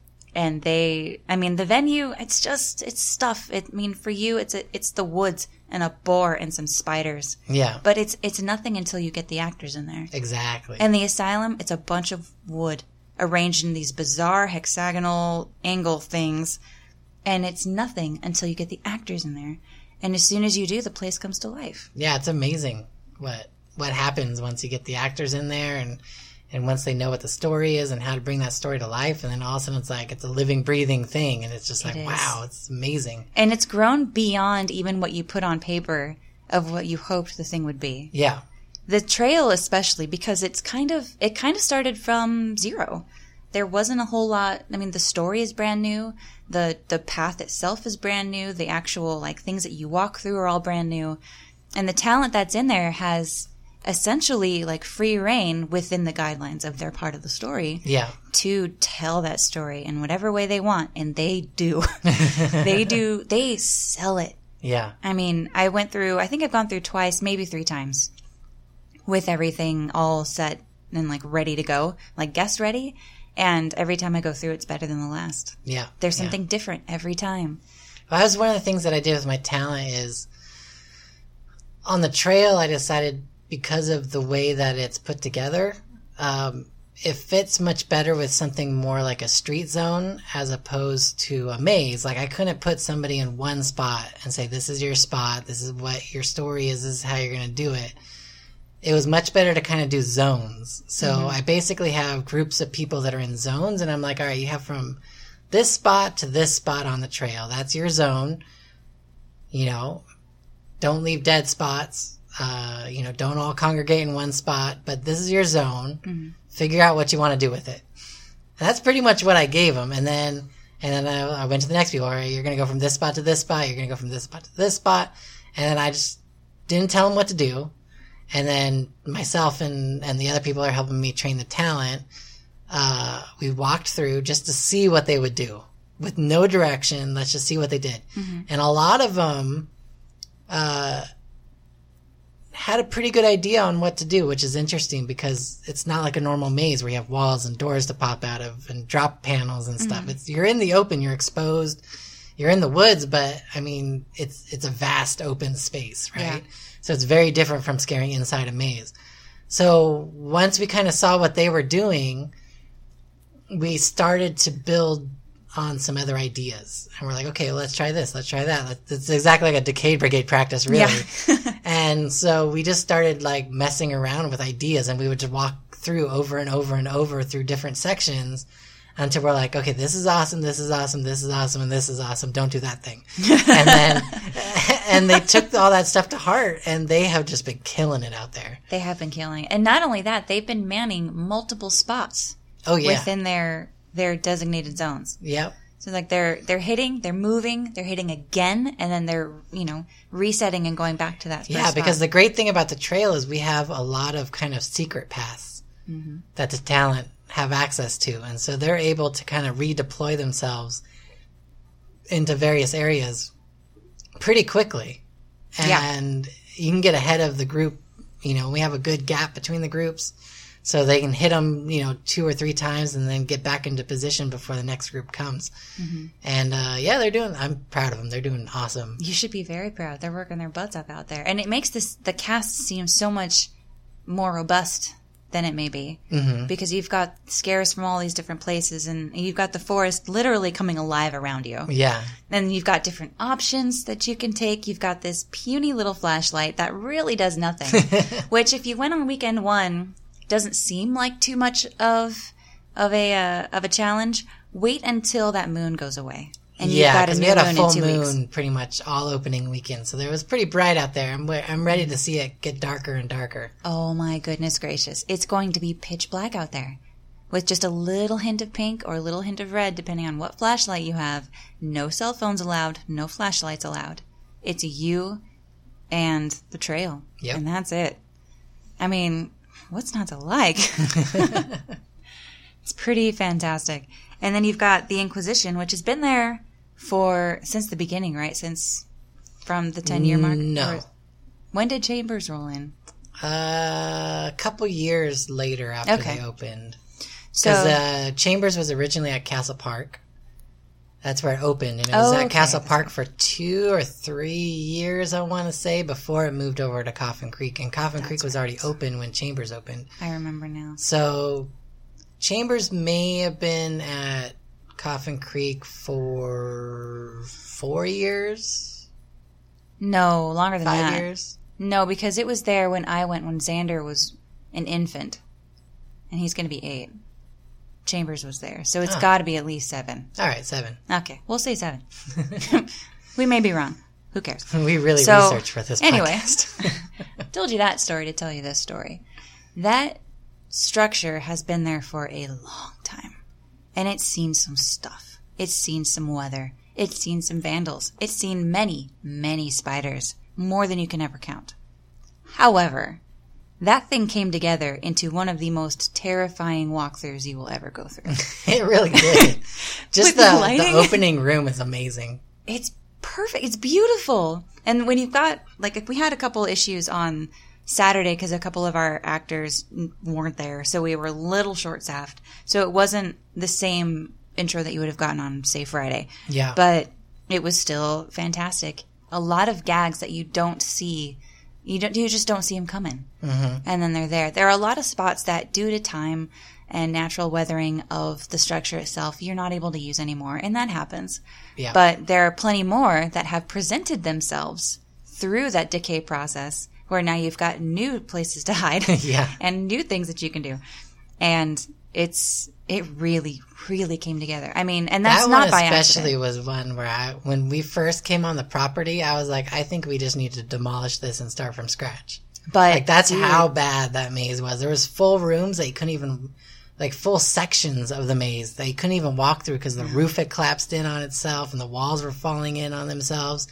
And they, I mean, the venue, it's just, it's stuff. It, I mean, for you, it's a, it's the woods and a boar and some spiders. Yeah. But it's, it's nothing until you get the actors in there. Exactly. And the Asylum, it's a bunch of wood arranged in these bizarre hexagonal angle things. And it's nothing until you get the actors in there. And as soon as you do, the place comes to life. Yeah, it's amazing what what happens once you get the actors in there, and and once they know what the story is and how to bring that story to life, and then all of a sudden it's like it's a living, breathing thing, and it's just like, It is. wow, it's amazing. And it's grown beyond even what you put on paper of what you hoped the thing would be. Yeah. The trail especially, because it's kind of, it kind of started from zero. There wasn't a whole lot. I mean, the story is brand new. The, the path itself is brand new. The actual, like, things that you walk through are all brand new. And the talent that's in there has essentially, like, free reign within the guidelines of their part of the story Yeah. to tell that story in whatever way they want. And they do. They do. They sell it. Yeah. I mean, I went through, I think I've gone through twice, maybe three times with everything all set and, like, ready to go, like, guest ready. And every time I go through, it's better than the last. Yeah. There's Yeah. something different every time. Well, that was one of the things that I did with my talent is on the trail, I decided because of the way that it's put together, um, it fits much better with something more like a street zone as opposed to a maze. Like, I couldn't put somebody in one spot and say, this is your spot, this is what your story is, this is how you're going to do it. It was much better to kind of do zones. So mm-hmm. I basically have groups of people that are in zones, and I'm like, all right, you have from this spot to this spot on the trail. That's your zone. You know, don't leave dead spots. Uh, you know, don't all congregate in one spot, but this is your zone. Mm-hmm. Figure out what you want to do with it. And that's pretty much what I gave them. And then, and then I, I went to the next people. All right, you're going to go from this spot to this spot. You're going to go from this spot to this spot. And then I just didn't tell them what to do. And then myself and, and the other people are helping me train the talent. Uh, we walked through just to see what they would do with no direction. Let's just see what they did. Mm-hmm. And a lot of them, uh, had a pretty good idea on what to do, which is interesting because it's not like a normal maze where you have walls and doors to pop out of and drop panels and stuff. Mm-hmm. It's, you're in the open, you're exposed, you're in the woods, but I mean, it's, it's a vast open space, right? Yeah. So it's very different from scaring inside a maze. So once we kind of saw what they were doing, we started to build on some other ideas. And we're like, okay, well, let's try this. Let's try that. It's exactly like a Decade Brigade practice, really. Yeah. And so we just started like messing around with ideas, and we would just walk through over and over and over through different sections until we're like, okay, this is awesome, this is awesome, this is awesome, and this is awesome. Don't do that thing. And then, and they took all that stuff to heart, and they have just been killing it out there. They have been killing it. And not only that, they've been manning multiple spots. Oh, yeah. Within their, their designated zones. Yep. So like they're, they're hitting, they're moving, they're hitting again, and then they're, you know, resetting and going back to that first Yeah, spot. Because the great thing about the trail is we have a lot of kind of secret paths mm-hmm. that the talent have access to. And so they're able to kind of redeploy themselves into various areas pretty quickly. And yeah. you can get ahead of the group. You know, we have a good gap between the groups. So they can hit them, you know, two or three times and then get back into position before the next group comes. Mm-hmm. And, uh, yeah, they're doing, I'm proud of them. They're doing awesome. You should be very proud. They're working their butts up out there. And it makes this, the cast seem so much more robust than it may be. Mm-hmm. Because you've got scares from all these different places, and you've got the forest literally coming alive around you. Yeah. And you've got different options that you can take. You've got this puny little flashlight that really does nothing. Which, if you went on weekend one, doesn't seem like too much of of a uh, of a challenge. Wait until that moon goes away, and yeah, you've got a new we had a moon full in two moon weeks. Pretty much all opening weekend, so there was pretty bright out there. I'm I'm ready to see it get darker and darker. Oh my goodness gracious! It's going to be pitch black out there, with just a little hint of pink or a little hint of red, depending on what flashlight you have. No cell phones allowed. No flashlights allowed. It's you and the trail, yep. and that's it. I mean, what's not to like? It's pretty fantastic. And then you've got the Inquisition, which has been there for since the beginning, right? Since from the ten-year mark? No. Or, when did Chambers roll in? Uh, a couple years later after okay. they opened. So Because uh, Chambers was originally at Castle Park. That's where it opened. And it was oh, at okay. Castle Park for two or three years, I want to say, before it moved over to Coffin Creek. And Coffin That's Creek was right. already open when Chambers opened. I remember now. So Chambers may have been at Coffin Creek for four years? No, longer than Five that. years? No, because it was there when I went when Xander was an infant. And he's going to be eight. Chambers was there. So it's oh. got to be at least seven. All right, seven. Okay, we'll say seven. We may be wrong. Who cares? We really so, researched for this anyway, podcast. Told you that story to tell you this story. That structure has been there for a long time. And it's seen some stuff. It's seen some weather. It's seen some vandals. It's seen many, many spiders. More than you can ever count. However, that thing came together into one of the most terrifying walkthroughs you will ever go through. It really did. Just the the, the, lighting? opening room is amazing. It's perfect. It's beautiful. And when you've got, like, we had a couple issues on Saturday because a couple of our actors weren't there. So we were a little short-staffed. So it wasn't the same intro that you would have gotten on, say, Friday. Yeah. But it was still fantastic. A lot of gags that you don't see You don't, you just don't see them coming. Mm-hmm. And then they're there. There are a lot of spots that, due to time and natural weathering of the structure itself, you're not able to use anymore. And that happens. Yeah. But there are plenty more that have presented themselves through that decay process, where now you've got new places to hide Yeah. and new things that you can do. And it's, it really, really came together. I mean, and that's that not one by especially accident. was one where I, when we first came on the property, I was like, I think we just need to demolish this and start from scratch. But Like, that's dude, how bad that maze was. There was full rooms that you couldn't even, like, full sections of the maze that you couldn't even walk through because the roof had collapsed in on itself and the walls were falling in on themselves.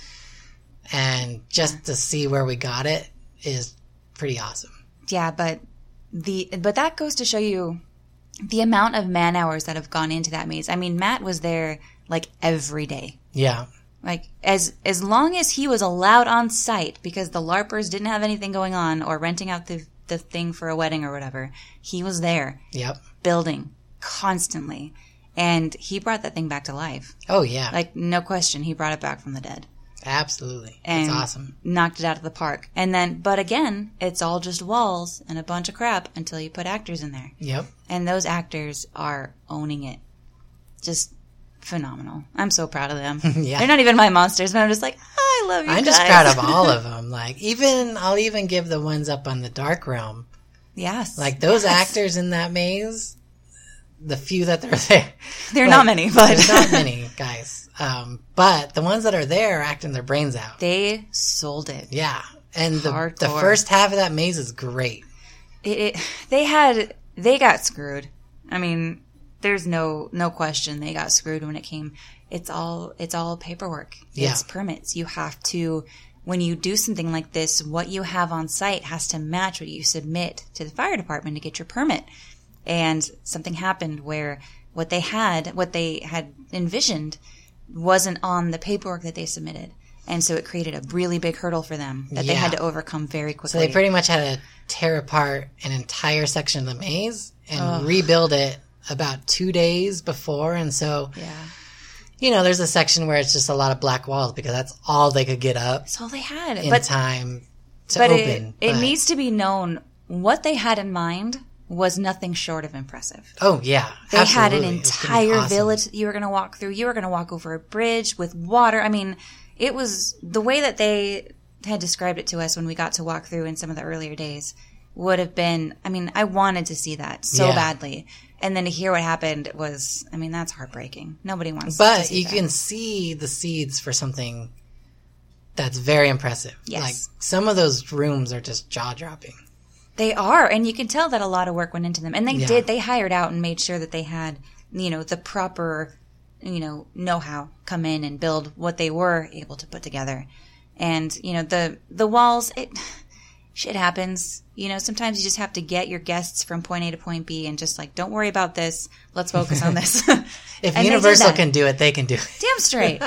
And just to see where we got it is pretty awesome. Yeah, but the but that goes to show you the amount of man hours that have gone into that maze. I mean, Matt was there like every day. Yeah. Like as as long as he was allowed on site, because the LARPers didn't have anything going on or renting out the the thing for a wedding or whatever, he was there Yep. building constantly. And he brought that thing back to life. Oh, yeah. Like, no question, he brought it back from the dead. Absolutely. And it's awesome. knocked it out of the park. And then, but again, it's all just walls and a bunch of crap until you put actors in there. Yep. And those actors are owning it. Just phenomenal. I'm so proud of them. Yeah. They're not even my monsters, but I'm just like, I love you I'm guys. just proud of all of them. Like, even, I'll even give the ones up on the Dark Realm. Yes. Like, those Yes. actors in that maze, the few that they're there. They're like, not many, but. There's not many, guys. Um, but the ones that are there are acting their brains out. They sold it. Yeah. And the, the Hardcore. first half of that maze is great. It, it. They had, they got screwed. I mean, there's no, no question they got screwed when it came. It's all, it's all paperwork. Yeah. It's permits. You have to, when you do something like this, what you have on site has to match what you submit to the fire department to get your permit. And something happened where what they had, what they had envisioned wasn't on the paperwork that they submitted. And so it created a really big hurdle for them that they Yeah. had to overcome very quickly. So they pretty much had to tear apart an entire section of the maze and Ugh. rebuild it about two days before. And so, yeah. you know, there's a section where it's just a lot of black walls because that's all they could get up That's all they had. in but time to but open. it, it But- needs to be known what they had in mind was nothing short of impressive. Oh, yeah. They had an absolutely. It was gonna be entire awesome. village that you were going to walk through. You were going to walk over a bridge with water. I mean, it was the way that they had described it to us when we got to walk through in some of the earlier days would have been, I mean, I wanted to see that so Yeah. badly. And then to hear what happened was, I mean, that's heartbreaking. Nobody wants to But see you that. can see the seeds for something that's very impressive. Yes. Like, some of those rooms are just jaw-dropping. They are, and you can tell that a lot of work went into them. And they Yeah. did. They hired out and made sure that they had, you know, the proper, you know, know-how come in and build what they were able to put together. And, you know, the the walls, it shit happens. You know, sometimes you just have to get your guests from point A to point B and just like, don't worry about this. Let's focus on this. If And they did Universal that. can do it, they can do it. Damn straight.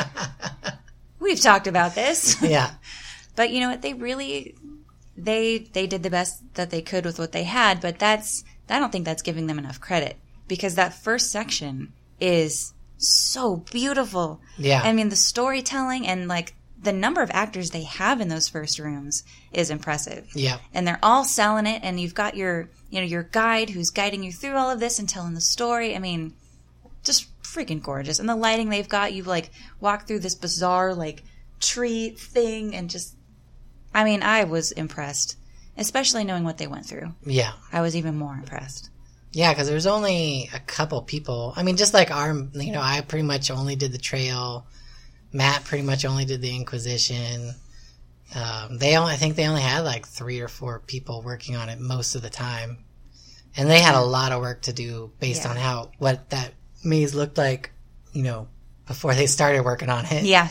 We've talked about this. Yeah. But you know what? They really, they they did the best that they could with what they had. But that's, I don't think that's giving them enough credit, because that first section is so beautiful. Yeah. I mean, the storytelling and like the number of actors they have in those first rooms is impressive. Yeah. And they're all selling it, and you've got your, you know, your guide who's guiding you through all of this and telling the story. I mean, just freaking gorgeous. And the lighting they've got, you like walk through this bizarre like tree thing and just, I mean, I was impressed, especially knowing what they went through. Yeah. I was even more impressed. Yeah, because there's only a couple people. I mean, just like our, you know, I pretty much only did the trail. Matt pretty much only did the Inquisition. Um, they only, I think they only had like three or four people working on it most of the time. And they had a lot of work to do based Yeah. on how, what that maze looked like, you know, before they started working on it. Yeah.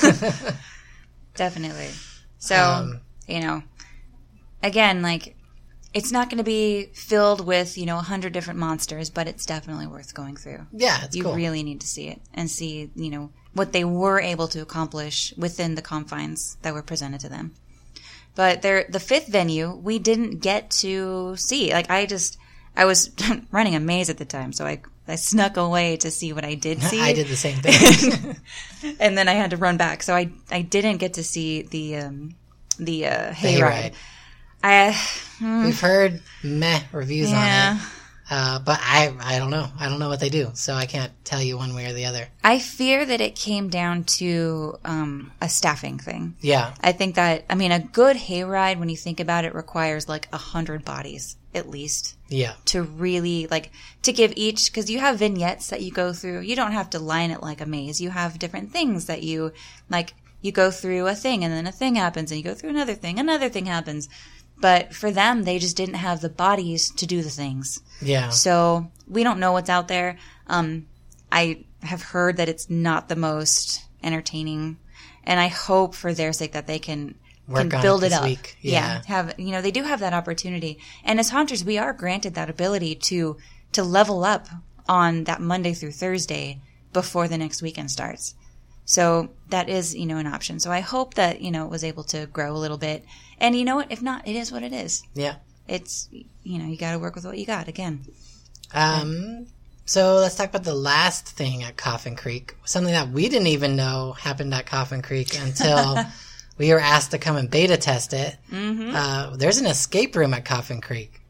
Definitely. So, Um, you know, again, like, it's not going to be filled with, you know, a hundred different monsters, but it's definitely worth going through. Yeah, it's You cool. really need to see it and see, you know, what they were able to accomplish within the confines that were presented to them. But there, the fifth venue, we didn't get to see. Like, I just, I was running a maze at the time, so I, I snuck away to see what I did see. I did the same thing. And then I had to run back. So I, I didn't get to see the, um, the uh, hayride. hayride. I mm, We've heard meh reviews yeah. on it. Uh, but I, I don't know. I don't know what they do, so I can't tell you one way or the other. I fear that it came down to um, a staffing thing. Yeah. I think that, I mean, a good hayride, when you think about it, requires like a hundred bodies at least. Yeah. To really, like, to give each, because you have vignettes that you go through. You don't have to line it like a maze. You have different things that you, like, you go through a thing and then a thing happens and you go through another thing, another thing happens. But for them, they just didn't have the bodies to do the things. Yeah. So we don't know what's out there. Um, I have heard that it's not the most entertaining, and I hope for their sake that they can, Work can on build it, it this up. week. Yeah. yeah. Have, you know, they do have that opportunity. And as hunters, we are granted that ability to, to level up on that Monday through Thursday before the next weekend starts. So that is, you know, an option. So I hope that, you know, it was able to grow a little bit. And you know what? If not, it is what it is. Yeah. It's, you know, you got to work with what you got again. Um, so let's talk about the last thing at Coffin Creek. Something that we didn't even know happened at Coffin Creek until we were asked to come and beta test it. Mm-hmm. Uh, there's an escape room at Coffin Creek.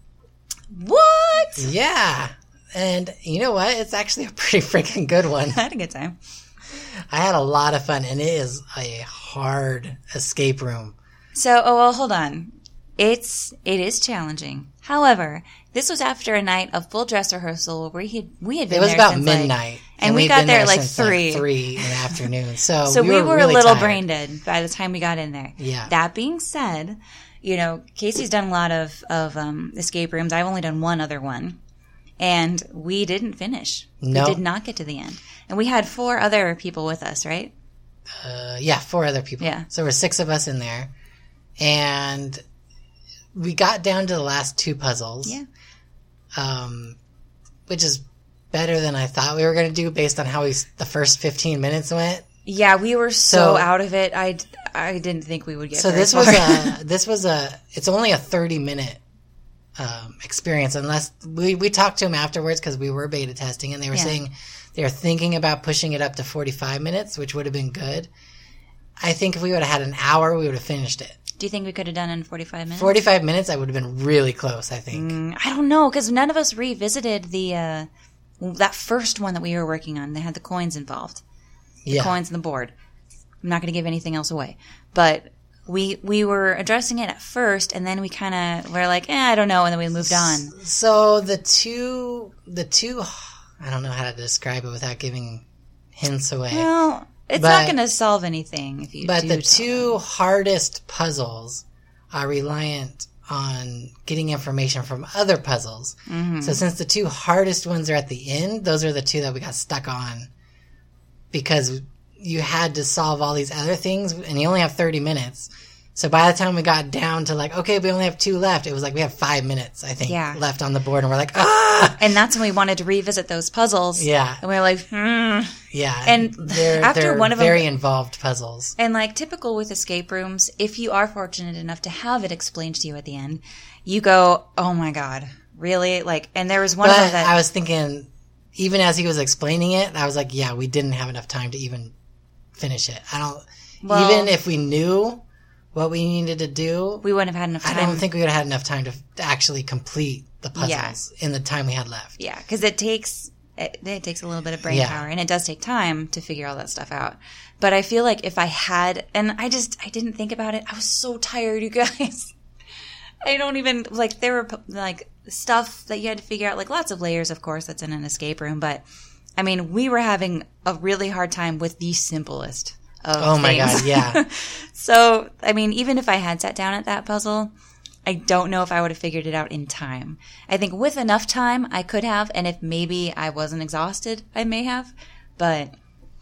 What? Yeah. And you know what? It's actually a pretty freaking good one. I had a good time. I had a lot of fun, and it is a hard escape room. So, oh, well, hold on. It's, it is challenging. However, this was after a night of full dress rehearsal where we had, we had been It was there about since midnight. Like, and, and we we've got been there, there like since, three. Like three in the afternoon. So, so we, we were, were really a little tired. brain dead by the time we got in there. Yeah. That being said, you know, Casey's done a lot of, of um, escape rooms. I've only done one other one. And we didn't finish. No. We did not get to the end. And we had four other people with us, right? Uh, yeah, four other people. Yeah. So there were six of us in there. And we got down to the last two puzzles. Yeah. Um, which is better than I thought we were going to do based on how we, the first fifteen minutes went. Yeah, we were so, So- out of it. I, I didn't think we would get So very this far. was a, this was a, it's only a thirty minute um, experience unless we, we talked to them afterwards because we were beta testing and they were Yeah. saying they were thinking about pushing it up to forty-five minutes, which would have been good. I think if we would have had an hour, we would have finished it. Do you think we could have done it in forty-five minutes? forty-five minutes, I would have been really close, I think. Mm, I don't know, because none of us revisited the uh, that first one that we were working on. They had the coins involved. The Yeah. coins and the board. I'm not going to give anything else away. But we we were addressing it at first, and then we kind of were like, eh, I don't know, and then we moved on. So the two, the two, I don't know how to describe it without giving hints away. Well, it's But- not going to solve anything if you But do the tell two them. hardest puzzles are reliant on getting information from other puzzles. Mm-hmm. So since the two hardest ones are at the end, those are the two that we got stuck on because you had to solve all these other things and you only have thirty minutes. So by the time we got down to like, okay, we only have two left, it was like we have five minutes, I think, Yeah. left on the board. And we're like, ah! And that's when we wanted to revisit those puzzles. Yeah. And we were like, hmm. Yeah. And they're, after they're one of them- very involved puzzles. And like typical with escape rooms, if you are fortunate enough to have it explained to you at the end, you go, oh my God, really? Like, and there was one of them But that I was thinking, even as he was explaining it, I was like, yeah, we didn't have enough time to even finish it. I don't, Well- even if we knew what we needed to do, we wouldn't have had enough I time. don't think we would have had enough time to, to actually complete the puzzles in the time we had left. Yeah, because it takes it, it takes a little bit of brain Yeah. power, and it does take time to figure all that stuff out. But I feel like if I had, and I just I didn't think about it. I was so tired, you guys. I don't even like there were like stuff that you had to figure out, like lots of layers, of course, that's in an escape room. But I mean, we were having a really hard time with the simplest of Oh my things. God, yeah. So, I mean, even if I had sat down at that puzzle, I don't know if I would have figured it out in time. I think with enough time, I could have, and if maybe I wasn't exhausted, I may have. But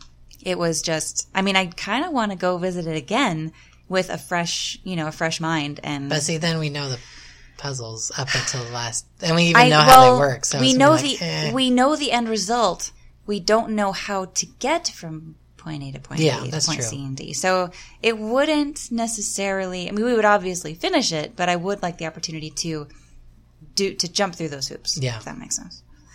it was just, I mean, I kind of want to go visit it again with a fresh, you know, a fresh mind. And But see, then we know the puzzles up until the last, and we even I, know well, how they work. So we it's know gonna be the like, eh. we know the end result. We don't know how to get from point A to point Yeah, B to that's point true. C and D. So it wouldn't necessarily. I mean, we would obviously finish it, but I would like the opportunity to do to jump through those hoops. Yeah. If that makes sense.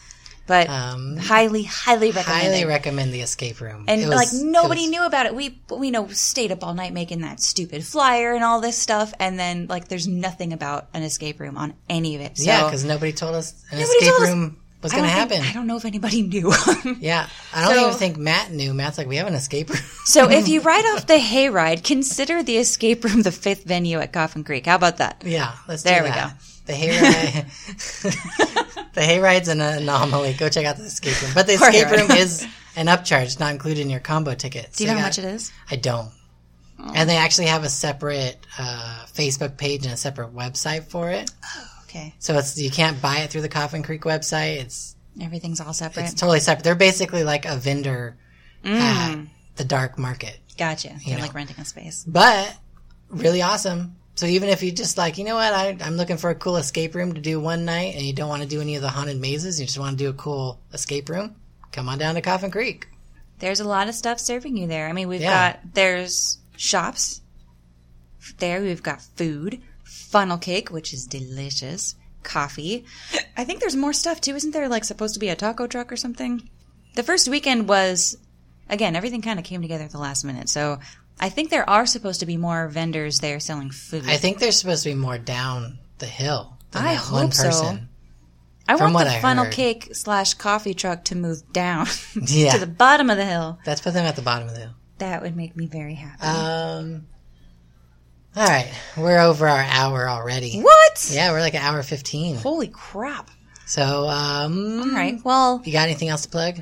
But Um, highly, highly recommend highly it. recommend the escape room. And It was- like nobody it was- knew about it. We, we know, stayed up all night making that stupid flyer and all this stuff. And then like there's nothing about an escape room on any of it. So, Yeah, because nobody told us an Nobody escape told us- room was I going to don't think- happen. I don't know if anybody knew. Yeah, I don't So- even think Matt knew. Matt's like, we have an escape room. So if you ride off the hayride, consider the escape room the fifth venue at Coffin Creek. How about that? Yeah, let's There do we that. go. The hayride. The hayride's an anomaly. Go check out the escape room. But the Poor escape hayride. room is an upcharge, not included in your combo ticket. Do you know how much it is? I don't. And they actually have a separate uh, Facebook page and a separate website for it. Okay. So it's you can't buy it through the Coffin Creek website. It's Everything's all separate. it's totally separate. They're basically like a vendor at the dark market. Gotcha. You're know. like renting a space. But really awesome. So even if you just like, you know what, I, I'm looking for a cool escape room to do one night and you don't want to do any of the haunted mazes, you just want to do a cool escape room, come on down to Coffin Creek. There's a lot of stuff serving you there. I mean, we've Yeah. got, there's shops there. We've got food, funnel cake, which is delicious, coffee. I think there's more stuff too. Isn't there like supposed to be a taco truck or something? The first weekend was, again, everything kind of came together at the last minute. So I think there are supposed to be more vendors there selling food. I think there's supposed to be more down the hill than I that one hope so. person. I from want what the I funnel heard. cake slash coffee truck to move down Yeah. to the bottom of the hill. Let's put them at the bottom of the hill. That would make me very happy. Um, all right. We're over our hour already. What? Yeah, we're like an hour fifteen. Holy crap. So, um, All right. Well, you got anything else to plug?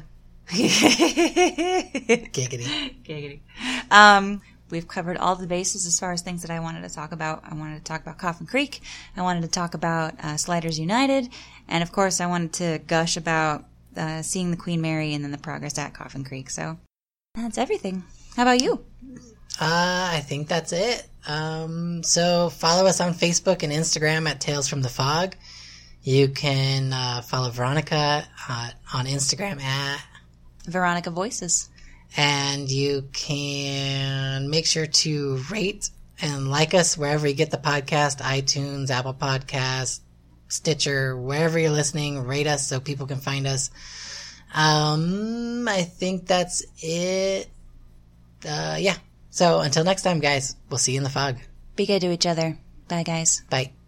Giggity. Giggity. Um, we've covered all the bases as far as things that I wanted to talk about. I wanted to talk about Coffin Creek. I wanted to talk about uh, Sliders United. And, of course, I wanted to gush about uh, seeing the Queen Mary and then the progress at Coffin Creek. So that's everything. How about you? Uh, I think that's it. Um, so follow us on Facebook and Instagram at Tales from the Fog. You can uh, follow Veronica uh, on Instagram at, Veronica Voices. and you can make sure to rate and like us wherever you get the podcast, iTunes, Apple Podcasts, Stitcher, wherever you're listening. Rate us so people can find us. Um, I think that's it. Uh, yeah. So until next time, guys, we'll see you in the fog. Be good to each other. Bye, guys. Bye.